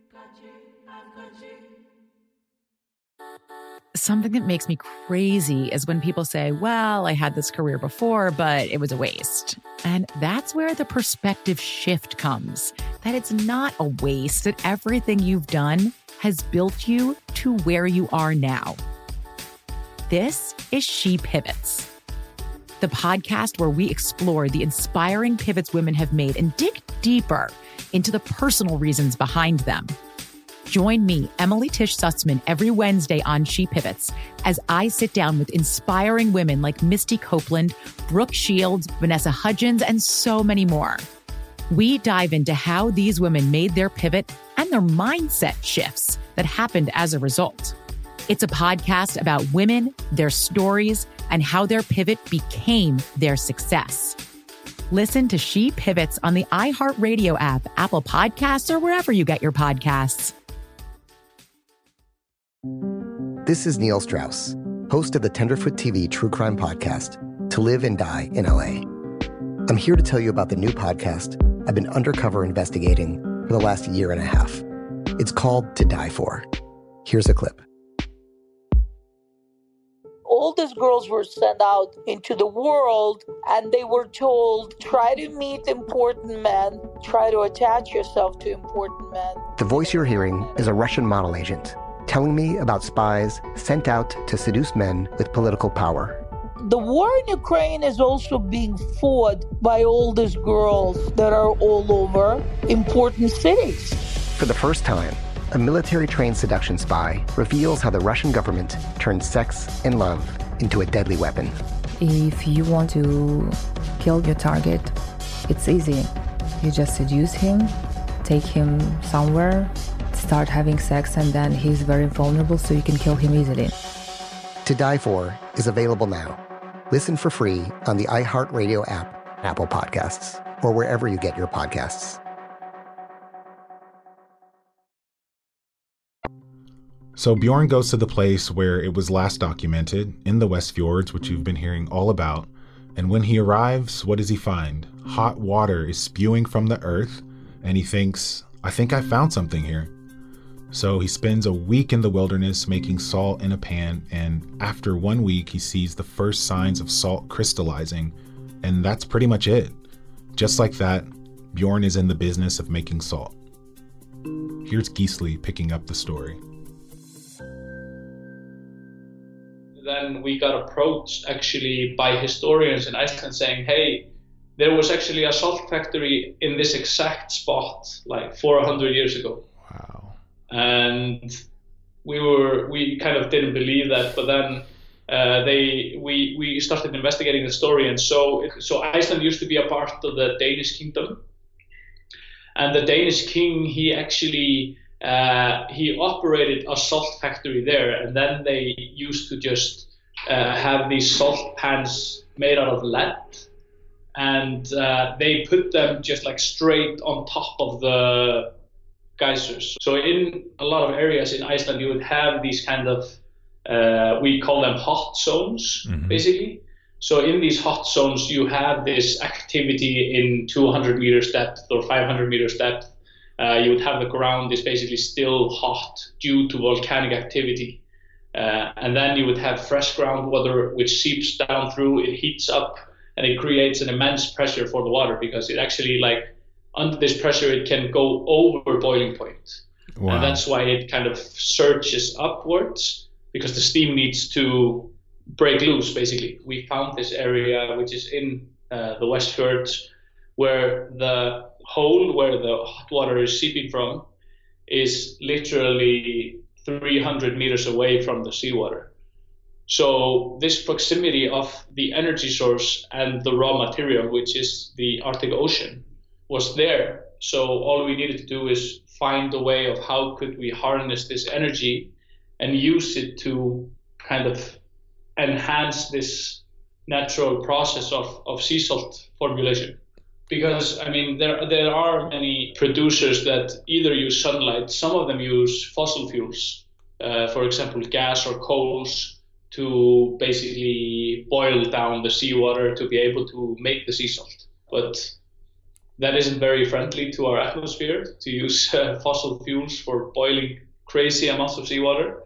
Something that makes me crazy is when people say, well, I had this career before, but it was a waste. And that's where the perspective shift comes, that it's not a waste, that everything you've done has built you to where you are now. This is She Pivots, the podcast where we explore the inspiring pivots women have made and dig deeper into the personal reasons behind them. Join me, Emily Tish Sussman, every Wednesday on She Pivots as I sit down with inspiring women like Misty Copeland, Brooke Shields, Vanessa Hudgens, and so many more. We dive into how these women made their pivot and their mindset shifts that happened as a result. It's a podcast about women, their stories, and how their pivot became their success. Listen to She Pivots on the iHeartRadio app, Apple Podcasts, or wherever you get your podcasts. This is Neil Strauss, host of the Tenderfoot TV true crime podcast, To Live and Die in LA. I'm here to tell you about the new podcast I've been undercover investigating for the last year and a half. It's called To Die For. Here's a clip. All these girls were sent out into the world and they were told, try to meet important men, try to attach yourself to important men. The voice you're hearing is a Russian model agent telling me about spies sent out to seduce men with political power. The war in Ukraine is also being fought by all these girls that are all over important cities. For the first time, a military-trained seduction spy reveals how the Russian government turned sex and love into a deadly weapon. If you want to kill your target, it's easy. You just seduce him, take him somewhere, start having sex, and then he's very vulnerable, so you can kill him easily. To Die For is available now. Listen for free on the iHeartRadio app, Apple Podcasts, or wherever you get your podcasts. So Bjorn goes to the place where it was last documented, in the West Fjords, which you've been hearing all about. And when he arrives, what does he find? Hot water is spewing from the earth, and he thinks, I think I found something here. So he spends a week in the wilderness making salt in a pan, and after 1 week, he sees the first signs of salt crystallizing, and that's pretty much it. Just like that, Bjorn is in the business of making salt. Here's Gisli picking up the story. Then we got approached actually by historians in Iceland saying, hey, there was actually a salt factory in this exact spot like 400 years ago. Wow. And we kind of didn't believe that, but then we started investigating the story. And so Iceland used to be a part of the Danish kingdom. And the Danish king, he actually he operated a salt factory there, and then they used to just have these salt pans made out of lead, and they put them just like straight on top of the geysers. So in a lot of areas in Iceland, you would have these kind of, we call them hot zones, basically. So in these hot zones, you have this activity in 200 meters depth or 500 meters depth. You would have the ground is basically still hot due to volcanic activity. And then you would have fresh groundwater, which seeps down through, it heats up, and it creates an immense pressure for the water, because it actually, like, under this pressure, it can go over boiling point. Wow. And that's why it kind of surges upwards, because the steam needs to break loose, basically. We found this area, which is in the Westfjords, where the hole where the hot water is seeping from is literally 300 meters away from the seawater. So this proximity of the energy source and the raw material, which is the Arctic Ocean, was there. So all we needed to do is find a way of how could we harness this energy and use it to kind of enhance this natural process of sea salt formulation. Because, I mean, there are many producers that either use sunlight, some of them use fossil fuels, for example, gas or coals, to basically boil down the seawater to be able to make the sea salt. But that isn't very friendly to our atmosphere, to use fossil fuels for boiling crazy amounts of seawater.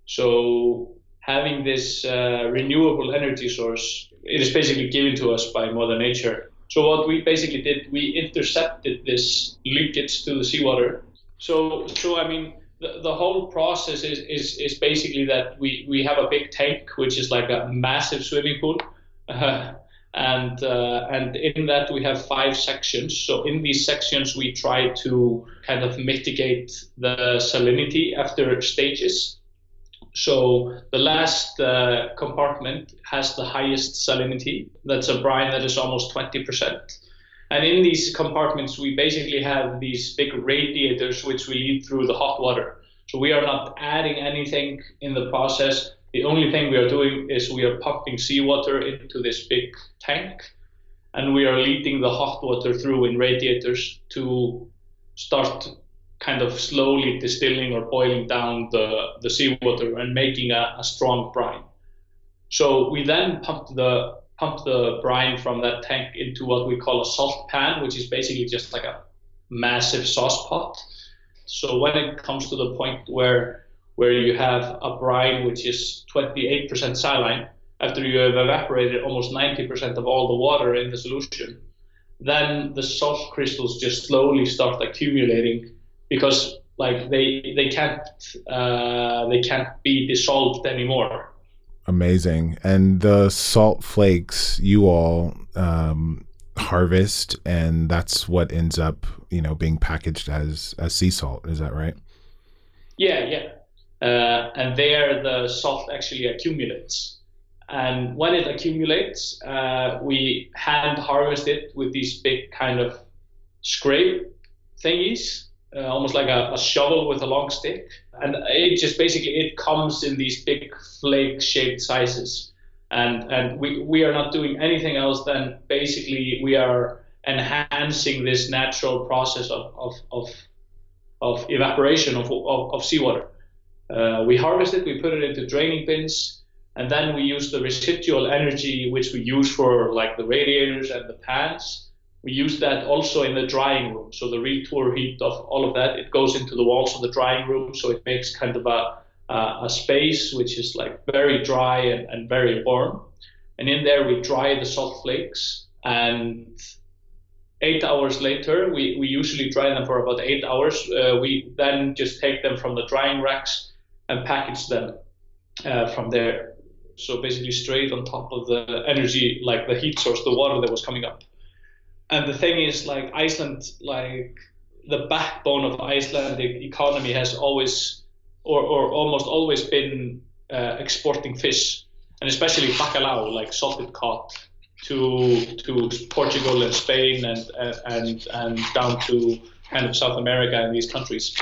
So having this renewable energy source, it is basically given to us by Mother Nature. So what we basically did, we intercepted this leakage to the seawater. So I mean, the whole process is basically that we have a big tank, which is like a massive swimming pool. And in that we have 5 sections. So in these sections, we try to kind of mitigate the salinity after stages. So the last compartment has the highest salinity. That's a brine that is almost 20%. And in these compartments, we basically have these big radiators which we lead through the hot water. So we are not adding anything in the process. The only thing we are doing is we are pumping seawater into this big tank, and we are leading the hot water through in radiators to start kind of slowly distilling or boiling down the seawater and making a strong brine. So we then pump the brine from that tank into what we call a salt pan, which is basically just like a massive sauce pot. So when it comes to the point where you have a brine which is 28% saline, after you have evaporated almost 90% of all the water in the solution, then the salt crystals just slowly start accumulating, because like they can't be dissolved anymore. Amazing. And the salt flakes you all harvest, and that's what ends up, being packaged as sea salt. Is that right? Yeah. And there the salt actually accumulates. And when it accumulates, we hand harvest it with these big kind of scrape thingies, almost like a shovel with a long stick. And it comes in these big flake-shaped sizes. And we are not doing anything else than basically we are enhancing this natural process of evaporation of seawater. We harvest it, we put it into draining bins, and then we use the residual energy which we use for like the radiators and the pans. We use that also in the drying room. So the retour heat of all of that, it goes into the walls of the drying room, so it makes kind of a space which is like very dry and very warm. And in there we dry the salt flakes, and 8 hours later, we usually dry them for about 8 hours. We then just take them from the drying racks and package them from there. So basically straight on top of the energy, like the heat source, the water that was coming up. And the thing is, like Iceland, like the backbone of Icelandic economy has always, or almost always been exporting fish, and especially bacalhau, like salted cod, to Portugal and Spain and down to kind of South America and these countries.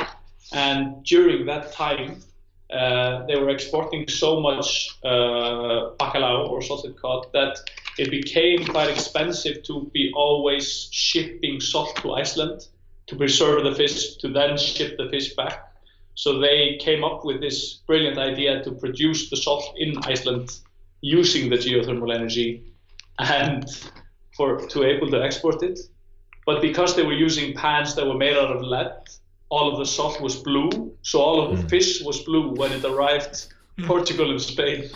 And during that time, they were exporting so much bacalhau or salted cod that it became quite expensive to be always shipping salt to Iceland to preserve the fish, to then ship the fish back. So they came up with this brilliant idea to produce the salt in Iceland using the geothermal energy and to able to export it. But because they were using pans that were made out of lead, all of the salt was blue. So all of the fish was blue when it arrived Portugal and Spain.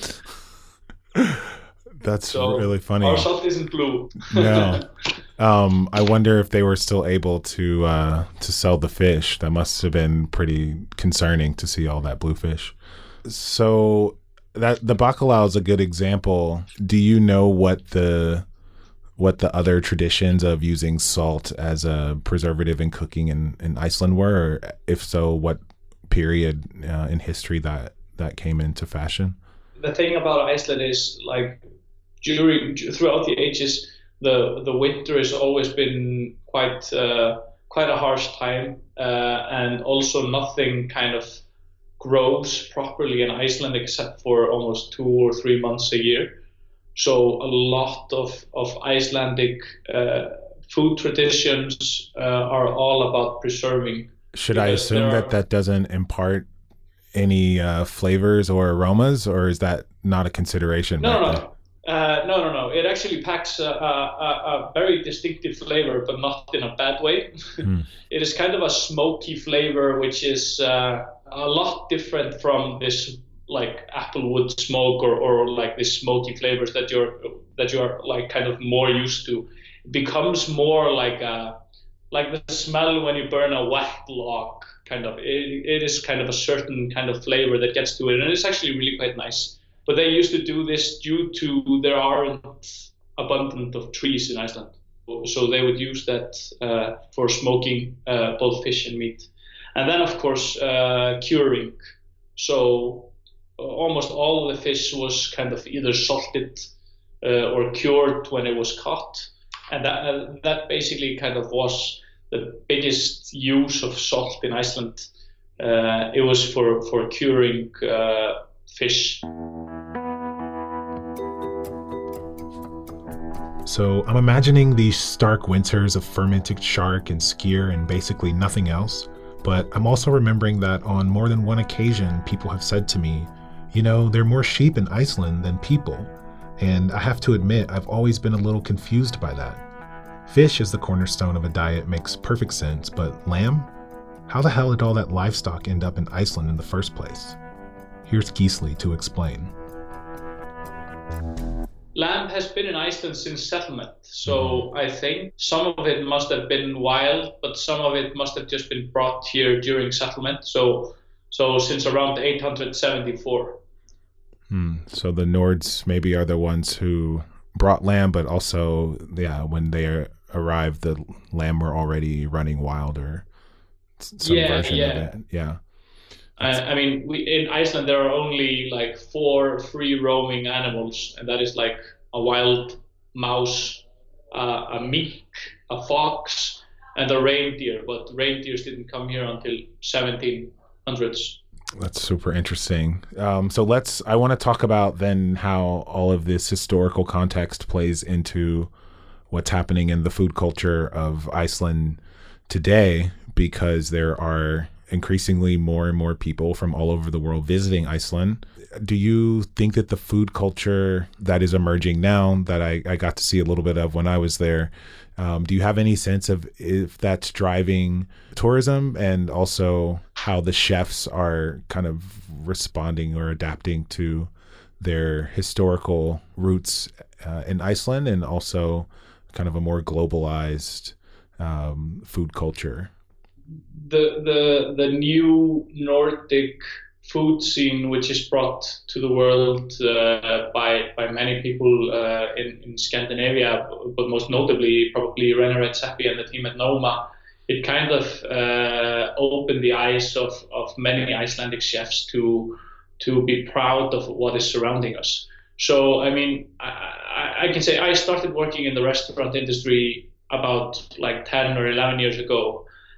That's really funny. Our salt isn't blue. No. I wonder if they were still able to sell the fish. That must have been pretty concerning to see all that blue fish. So that the bacalhau is a good example. Do you know what the other traditions of using salt as a preservative in cooking in Iceland were? Or if so, what period in history that came into fashion? The thing about Iceland is, like, throughout the ages, the winter has always been quite a harsh time, and also nothing kind of grows properly in Iceland except for almost 2 or 3 months a year. So a lot of Icelandic food traditions are all about preserving. Should I assume that doesn't impart any flavors or aromas, or is that not a consideration? No. It actually packs a very distinctive flavor, but not in a bad way. It is kind of a smoky flavor, which is a lot different from this like applewood smoke or like this smoky flavors that you're like kind of more used to. It becomes more like the smell when you burn a wet log. Kind of. It is kind of a certain kind of flavor that gets to it, and it's actually really quite nice. But they used to do this due to there aren't abundant of trees in Iceland. So they would use that for smoking both fish and meat. And then, of course, curing. So almost all of the fish was kind of either salted or cured when it was caught. And that basically kind of was the biggest use of salt in Iceland. It was for curing fish. So I'm imagining these stark winters of fermented shark and skyr and basically nothing else. But I'm also remembering that on more than one occasion, people have said to me, you know, there are more sheep in Iceland than people. And I have to admit, I've always been a little confused by that. Fish as the cornerstone of a diet makes perfect sense, but lamb? How the hell did all that livestock end up in Iceland in the first place? Here's Gisli to explain. Lamb has been in Iceland since settlement, so I think some of it must have been wild, but some of it must have just been brought here during settlement, so since around 874. So the Nords maybe are the ones who brought lamb, but also, when they arrived, the lamb were already running wild or some version of it. Yeah. I mean, in Iceland, there are only like 4 free-roaming animals, and that is like a wild mouse, a mink, a fox, and a reindeer. But reindeers didn't come here until 1700s. That's super interesting. So I want to talk about then how all of this historical context plays into what's happening in the food culture of Iceland today, because there are increasingly more and more people from all over the world visiting Iceland. Do you think that the food culture that is emerging now, that I got to see a little bit of when I was there, do you have any sense of if that's driving tourism, and also how the chefs are kind of responding or adapting to their historical roots in Iceland, and also kind of a more globalized food culture? The new Nordic food scene, which is brought to the world by many people in Scandinavia, but most notably probably René Redzepi and the team at Noma, it kind of opened the eyes of many Icelandic chefs to be proud of what is surrounding us. So, I mean, I can say I started working in the restaurant industry about like 10 or 11 years ago.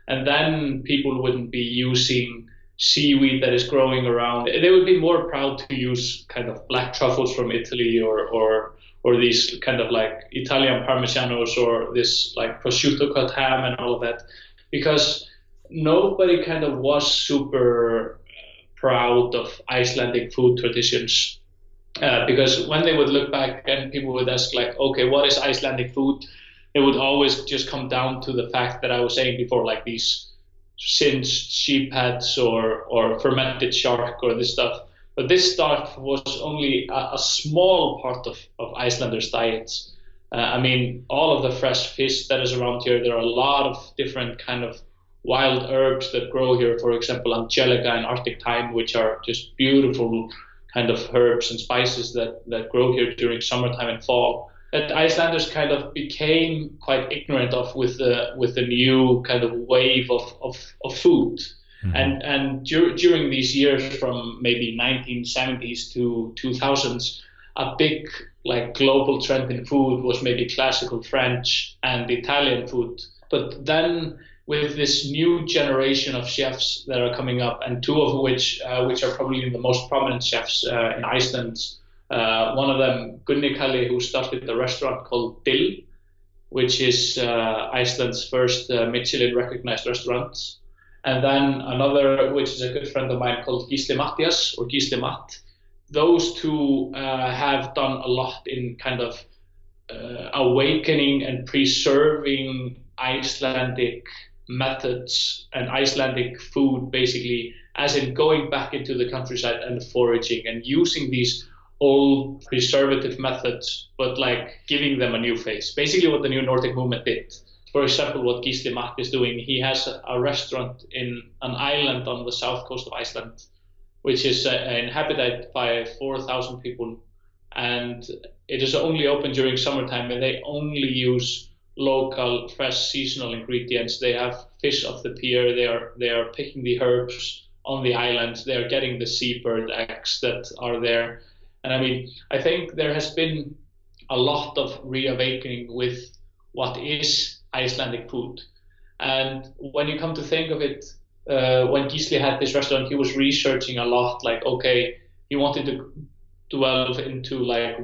and then people wouldn't be using seaweed that is growing around. They would be more proud to use kind of black truffles from Italy or these kind of like Italian Parmigianos or this like prosciutto cut ham and all of that, because nobody kind of was super proud of Icelandic food traditions. Because when they would look back and people would ask like, okay, what is Icelandic food? It would always just come down to the fact that I was saying before, like these singed sheep heads or fermented shark or this stuff. But this stuff was only a small part of Icelanders' diets. I mean, all of the fresh fish that is around here, there are a lot of different kind of wild herbs that grow here. For example, angelica and Arctic thyme, which are just beautiful kind of herbs and spices that grow here during summertime and fall, that Icelanders kind of became quite ignorant of with the new kind of wave of food. Mm-hmm. And during these years from maybe 1970s to 2000s, a big like global trend in food was maybe classical French and Italian food. But then with this new generation of chefs that are coming up, and two of which are probably the most prominent chefs in Iceland. One of them, Gunni Kalli, who started a restaurant called Dill, which is Iceland's first Michelin-recognized restaurant. And then another, which is a good friend of mine, called Gísli Matthías, or Gísli Matt. Those two have done a lot in kind of awakening and preserving Icelandic methods and Icelandic food, basically, as in going back into the countryside and foraging and using these old preservative methods, but like giving them a new face. Basically what the New Nordic movement did. For example, what Gísli Matt is doing, he has a restaurant in an island on the south coast of Iceland, which is inhabited by 4,000 people. And it is only open during summertime, and they only use local, fresh, seasonal ingredients. They have fish off the pier. They are picking the herbs on the island. They are getting the seabird eggs that are there. And I mean, I think there has been a lot of reawakening with what is Icelandic food. And when you come to think of it, when Gísli had this restaurant, he was researching a lot, like, okay, he wanted to delve into like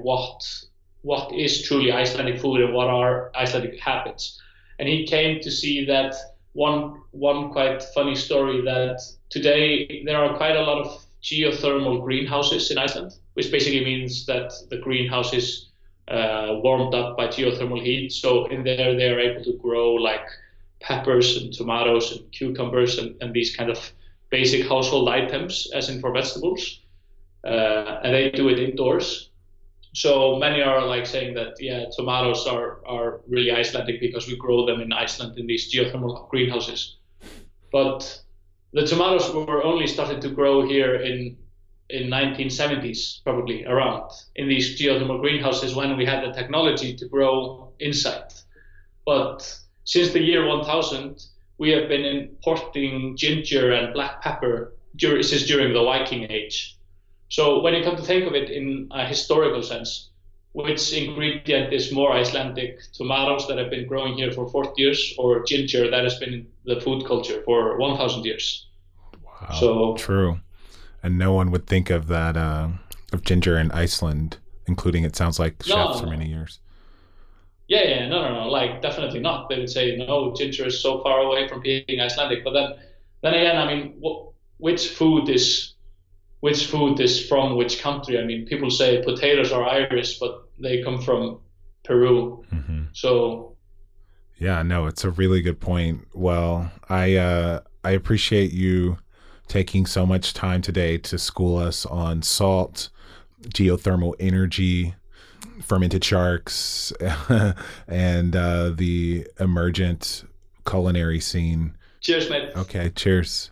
what is truly Icelandic food and what are Icelandic habits. And he came to see that one quite funny story, that today there are quite a lot of geothermal greenhouses in Iceland, which basically means that the greenhouse is warmed up by geothermal heat. So in there they are able to grow like peppers and tomatoes and cucumbers and these kind of basic household items, as in for vegetables. And they do it indoors. So many are like saying that, yeah, tomatoes are really Icelandic because we grow them in Iceland in these geothermal greenhouses. But the tomatoes were only started to grow here in 1970s, probably around, in these geothermal greenhouses when we had the technology to grow inside. But since the year 1000, we have been importing ginger and black pepper since during the Viking Age. So when you come to think of it in a historical sense, which ingredient is more Icelandic? Tomatoes that have been growing here for 40 years, or ginger that has been in the food culture for 1,000 years? Wow, so true. And no one would think of that, of ginger in Iceland, including, it sounds like, chefs for many years. Yeah, no, like definitely not. They would say, no, ginger is so far away from being Icelandic. But then again, I mean, which food is from which country? I mean, people say potatoes are Irish, but they come from Peru. Mm-hmm. So, yeah, no, it's a really good point. Well, I appreciate you taking so much time today to school us on salt, geothermal energy, fermented sharks, and the emergent culinary scene. Cheers, mate. Okay, cheers.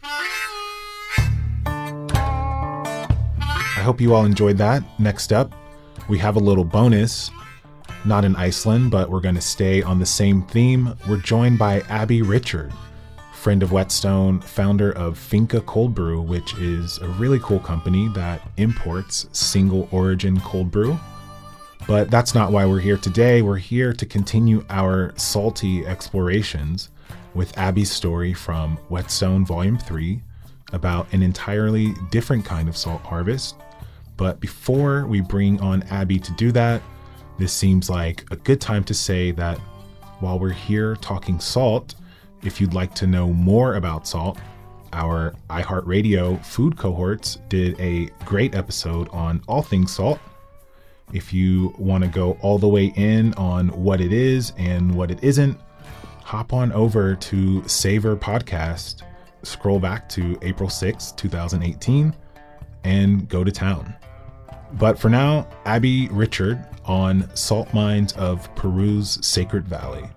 I hope you all enjoyed that. Next up, we have a little bonus. Not in Iceland, but we're going to stay on the same theme. We're joined by Abby Richard, friend of Whetstone, founder of Finca Cold Brew, which is a really cool company that imports single origin cold brew. But that's not why we're here today. We're here to continue our salty explorations with Abby's story from Whetstone Volume 3 about an entirely different kind of salt harvest. But before we bring on Abby to do that, this seems like a good time to say that while we're here talking salt, if you'd like to know more about salt, our iHeartRadio food cohorts did a great episode on all things salt. If you want to go all the way in on what it is and what it isn't, hop on over to Savor Podcast, scroll back to April 6, 2018, and go to town. But for now, Abby Richard on salt mines of Peru's Sacred Valley.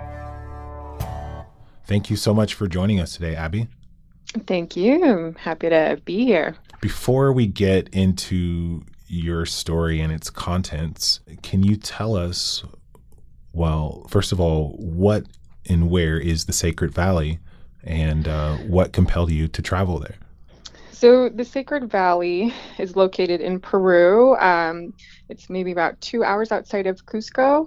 Thank you so much for joining us today, Abby. Thank you. I'm happy to be here. Before we get into your story and its contents, can you tell us, well, first of all, what and where is the Sacred Valley, and what compelled you to travel there? So the Sacred Valley is located in Peru. It's maybe about 2 hours outside of Cusco.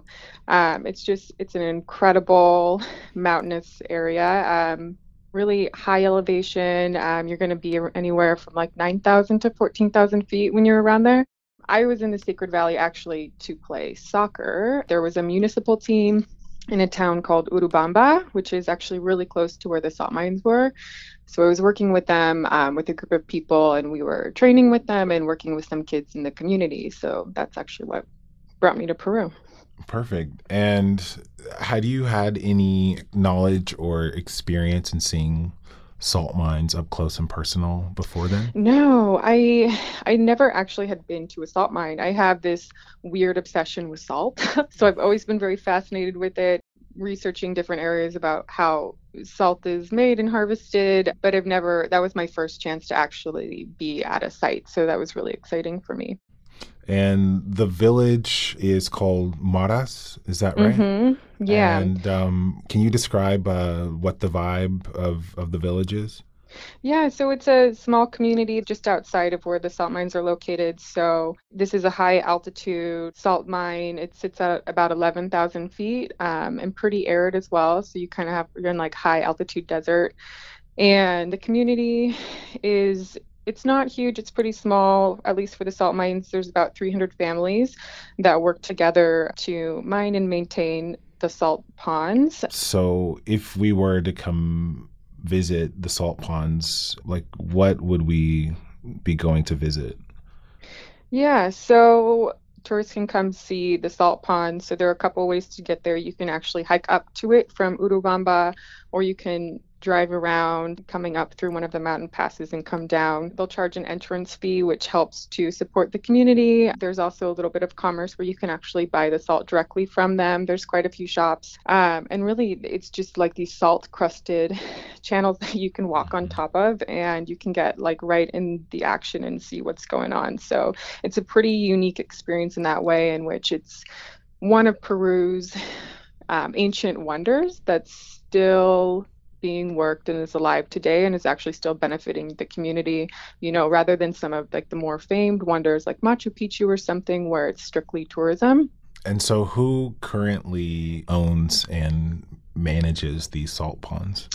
It's an incredible mountainous area. Really high elevation. You're going to be anywhere from like 9,000 to 14,000 feet when you're around there. I was in the Sacred Valley actually to play soccer. There was a municipal team in a town called Urubamba, which is actually really close to where the salt mines were. So I was working with them, with a group of people, and we were training with them and working with some kids in the community. So that's actually what brought me to Peru. Perfect. And had you had any knowledge or experience in seeing salt mines up close and personal before then? No, I never actually had been to a salt mine. I have this weird obsession with salt. So I've always been very fascinated with it, researching different areas about how salt is made and harvested, but that was my first chance to actually be at a site. So that was really exciting for me. And the village is called Maras, is that right? Mm-hmm. Yeah. And can you describe what the vibe of the village is? Yeah, so it's a small community just outside of where the salt mines are located. So this is a high altitude salt mine. It sits at about 11,000 feet and pretty arid as well. So you're in like high altitude desert. And the community it's not huge. It's pretty small, at least for the salt mines. There's about 300 families that work together to mine and maintain the salt ponds. So if we were to come visit the salt ponds, like what would we be going to visit? Yeah, so tourists can come see the salt ponds. So there are a couple of ways to get there. You can actually hike up to it from Urubamba, or you can drive around coming up through one of the mountain passes and come down. They'll charge an entrance fee, which helps to support the community. There's also a little bit of commerce where you can actually buy the salt directly from them. There's quite a few shops. And really, it's just like these salt crusted channels that you can walk on top of, and you can get like right in the action and see what's going on. So it's a pretty unique experience in that way, in which it's one of Peru's ancient wonders that's still being worked and is alive today and is actually still benefiting the community, rather than some of like the more famed wonders like Machu Picchu or something where it's strictly tourism. And so who currently owns and manages these salt ponds?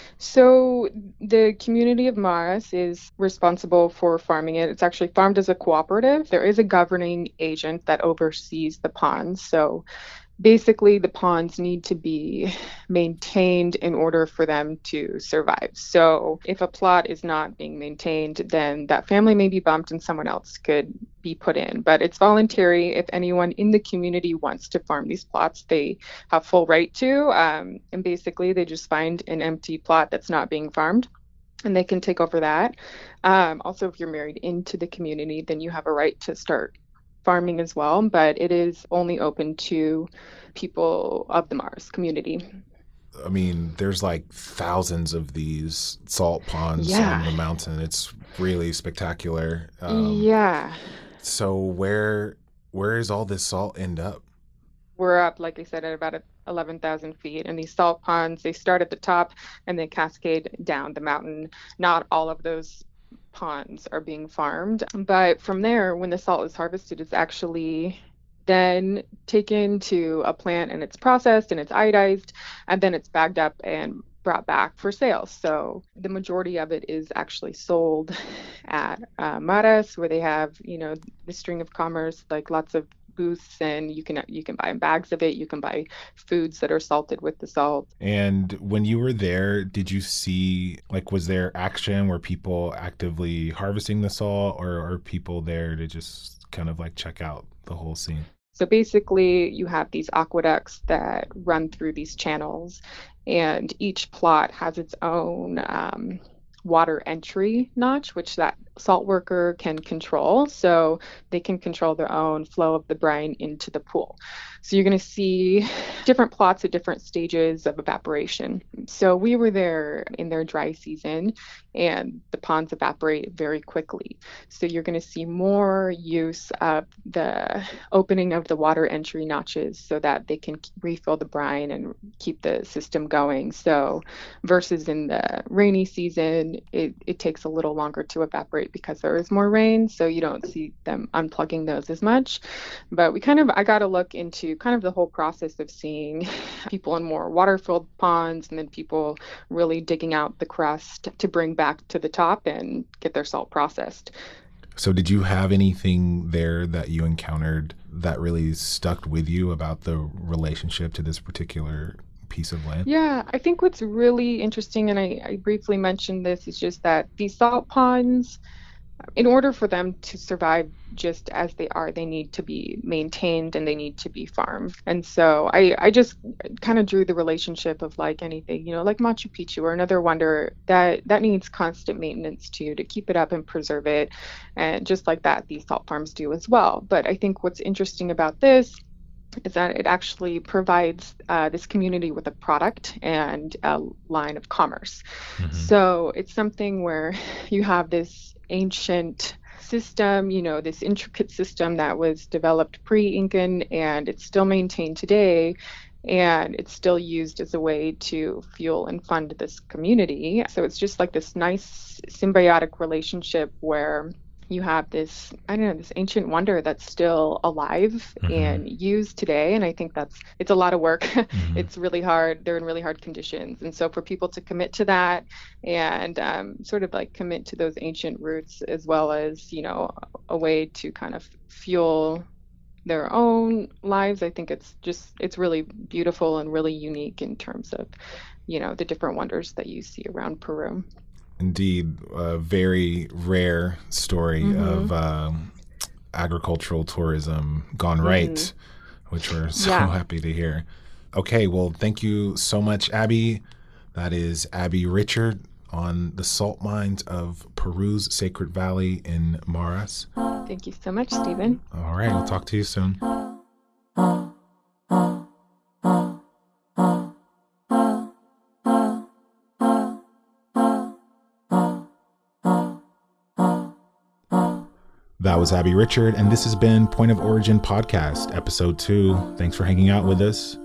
So the community of Maras is responsible for farming it. It's actually farmed as a cooperative. There is a governing agent that oversees the ponds. So basically, the ponds need to be maintained in order for them to survive. So if a plot is not being maintained, then that family may be bumped and someone else could be put in. But it's voluntary. If anyone in the community wants to farm these plots, they have full right to. And basically, they just find an empty plot that's not being farmed, and they can take over that. Also, if you're married into the community, then you have a right to start farming as well, but it is only open to people of the Maras community. I mean, there's like thousands of these salt ponds on the mountain. It's really spectacular. Yeah. So where does all this salt end up? We're up, like I said, at about 11,000 feet, and these salt ponds, they start at the top and they cascade down the mountain. Not all of those ponds are being farmed, but from there, when the salt is harvested, it's actually then taken to a plant and it's processed and it's iodized, and then it's bagged up and brought back for sale. So the majority of it is actually sold at Maras, where they have, the string of commerce, like lots of booths, and you can buy bags of it. You can buy foods that are salted with the salt. And when you were there, did you see, was there action? Were people actively harvesting the salt, or are people there to just kind of check out the whole scene? So basically, you have these aqueducts that run through these channels, and each plot has its own water entry notch, which that salt worker can control. So they can control their own flow of the brine into the pool. So you're going to see different plots at different stages of evaporation. So we were there in their dry season, and the ponds evaporate very quickly. So you're going to see more use of the opening of the water entry notches so that they can refill the brine and keep the system going. So versus in the rainy season, it takes a little longer to evaporate because there is more rain. So you don't see them unplugging those as much. But I got to look into kind of the whole process of seeing people in more water-filled ponds, and then people really digging out the crust to bring back to the top and get their salt processed. So did you have anything there that you encountered that really stuck with you about the relationship to this particular piece of land? Yeah, I think what's really interesting, and I briefly mentioned this, is just that these salt ponds, in order for them to survive just as they are, they need to be maintained and they need to be farmed. And so I just kind of drew the relationship of anything, like Machu Picchu or another wonder that needs constant maintenance too, to keep it up and preserve it. And just like that, these salt farms do as well. But I think what's interesting about this is that it actually provides this community with a product and a line of commerce. Mm-hmm. So it's something where you have this ancient system, this intricate system that was developed pre-Incan, and it's still maintained today, and it's still used as a way to fuel and fund this community. So it's just this nice symbiotic relationship where you have this ancient wonder that's still alive and used today. And I think it's a lot of work. It's really hard. They're in really hard conditions. And so for people to commit to that and commit to those ancient roots, as well as, a way to kind of fuel their own lives, I think it's really beautiful and really unique in terms of, the different wonders that you see around Peru. Indeed, a very rare story of agricultural tourism gone right, which we're so happy to hear. Okay, well, thank you so much, Abby. That is Abby Richard on the salt mines of Peru's Sacred Valley in Maras. Thank you so much, Stephen. All right, we'll talk to you soon. That was Abby Richard, and this has been Point of Origin Podcast, Episode 2. Thanks for hanging out with us.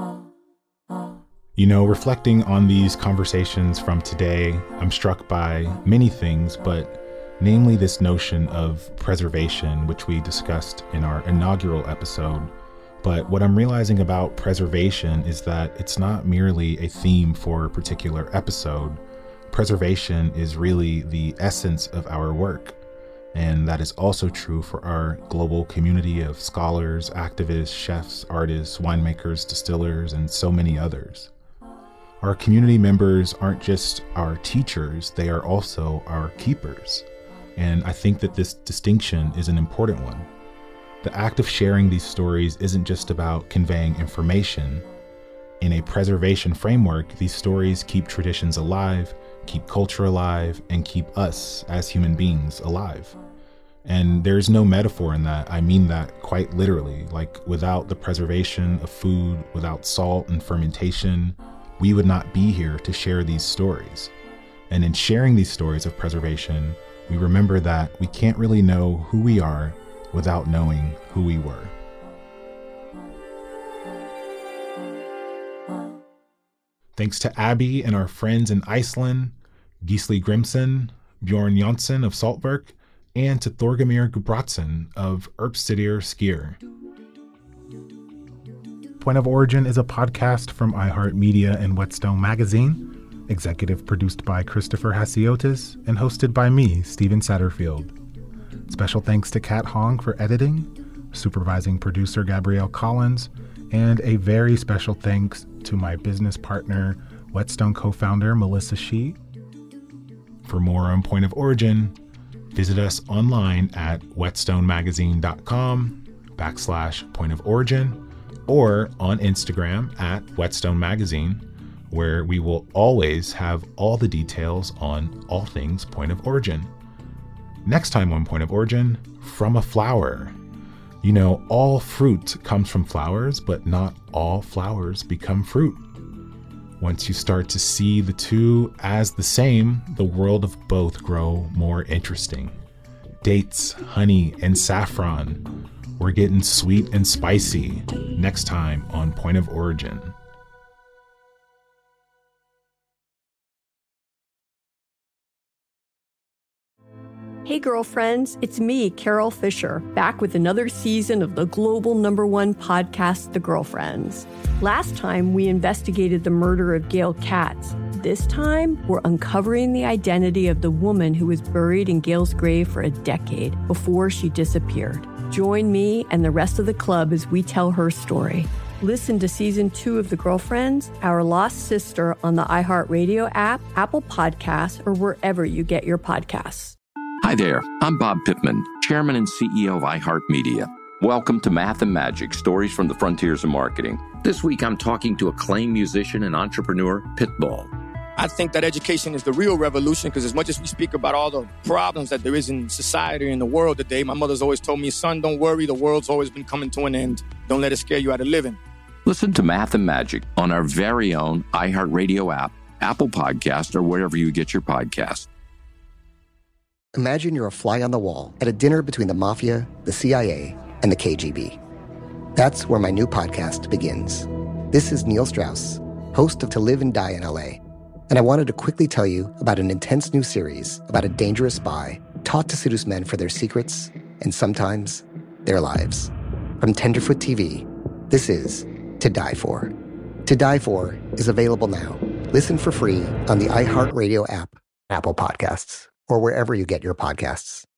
Reflecting on these conversations from today, I'm struck by many things, but namely this notion of preservation, which we discussed in our inaugural episode. But what I'm realizing about preservation is that it's not merely a theme for a particular episode. Preservation is really the essence of our work. And that is also true for our global community of scholars, activists, chefs, artists, winemakers, distillers, and so many others. Our community members aren't just our teachers, they are also our keepers. And I think that this distinction is an important one. The act of sharing these stories isn't just about conveying information. In a preservation framework, these stories keep traditions alive, keep culture alive, and keep us as human beings alive. And there's no metaphor in that. I mean that quite literally. Without the preservation of food, without salt and fermentation, we would not be here to share these stories. And in sharing these stories of preservation, we remember that we can't really know who we are without knowing who we were. Thanks to Abby and our friends in Iceland, Gisli Grimson, Bjorn Jonsson of Saltwerk, and to Thorgrimur Gudbrandsson of Erpsidir Skier. Point of Origin is a podcast from iHeartMedia and Whetstone Magazine. Executive produced by Christopher Hasiotis and hosted by me, Steven Satterfield. Special thanks to Kat Hong for editing, supervising producer Gabrielle Collins, and a very special thanks to my business partner, Whetstone co-founder Melissa Shee. For more on Point of Origin, visit us online at whetstonemagazine.com/Point of Origin or on Instagram at Whetstone Magazine, where we will always have all the details on all things Point of Origin. Next time on Point of Origin, from a flower. You know, all fruit comes from flowers, but not all flowers become fruit. Once you start to see the two as the same, the world of both grow more interesting. Dates, honey, and saffron. We're getting sweet and spicy next time on Point of Origin. Hey girlfriends, it's me, Carol Fisher, back with another season of the global #1 podcast, The Girlfriends. Last time, we investigated the murder of Gail Katz. This time, we're uncovering the identity of the woman who was buried in Gail's grave for a decade before she disappeared. Join me and the rest of the club as we tell her story. Listen to Season 2 of The Girlfriends, Our Lost Sister on the iHeartRadio app, Apple Podcasts, or wherever you get your podcasts. Hi there, I'm Bob Pittman, Chairman and CEO of iHeartMedia. Welcome to Math and Magic, Stories from the Frontiers of Marketing. This week I'm talking to acclaimed musician and entrepreneur, Pitbull. I think that education is the real revolution because as much as we speak about all the problems that there is in society and the world today, my mother's always told me, son, don't worry, the world's always been coming to an end. Don't let it scare you out of living. Listen to Math and Magic on our very own iHeartRadio app, Apple Podcast, or wherever you get your podcasts. Imagine you're a fly on the wall at a dinner between the mafia, the CIA, and the KGB. That's where my new podcast begins. This is Neil Strauss, host of To Live and Die in LA, and I wanted to quickly tell you about an intense new series about a dangerous spy taught to seduce men for their secrets and sometimes their lives. From Tenderfoot TV, this is To Die For. To Die For is available now. Listen for free on the iHeartRadio app, Apple Podcasts, or wherever you get your podcasts.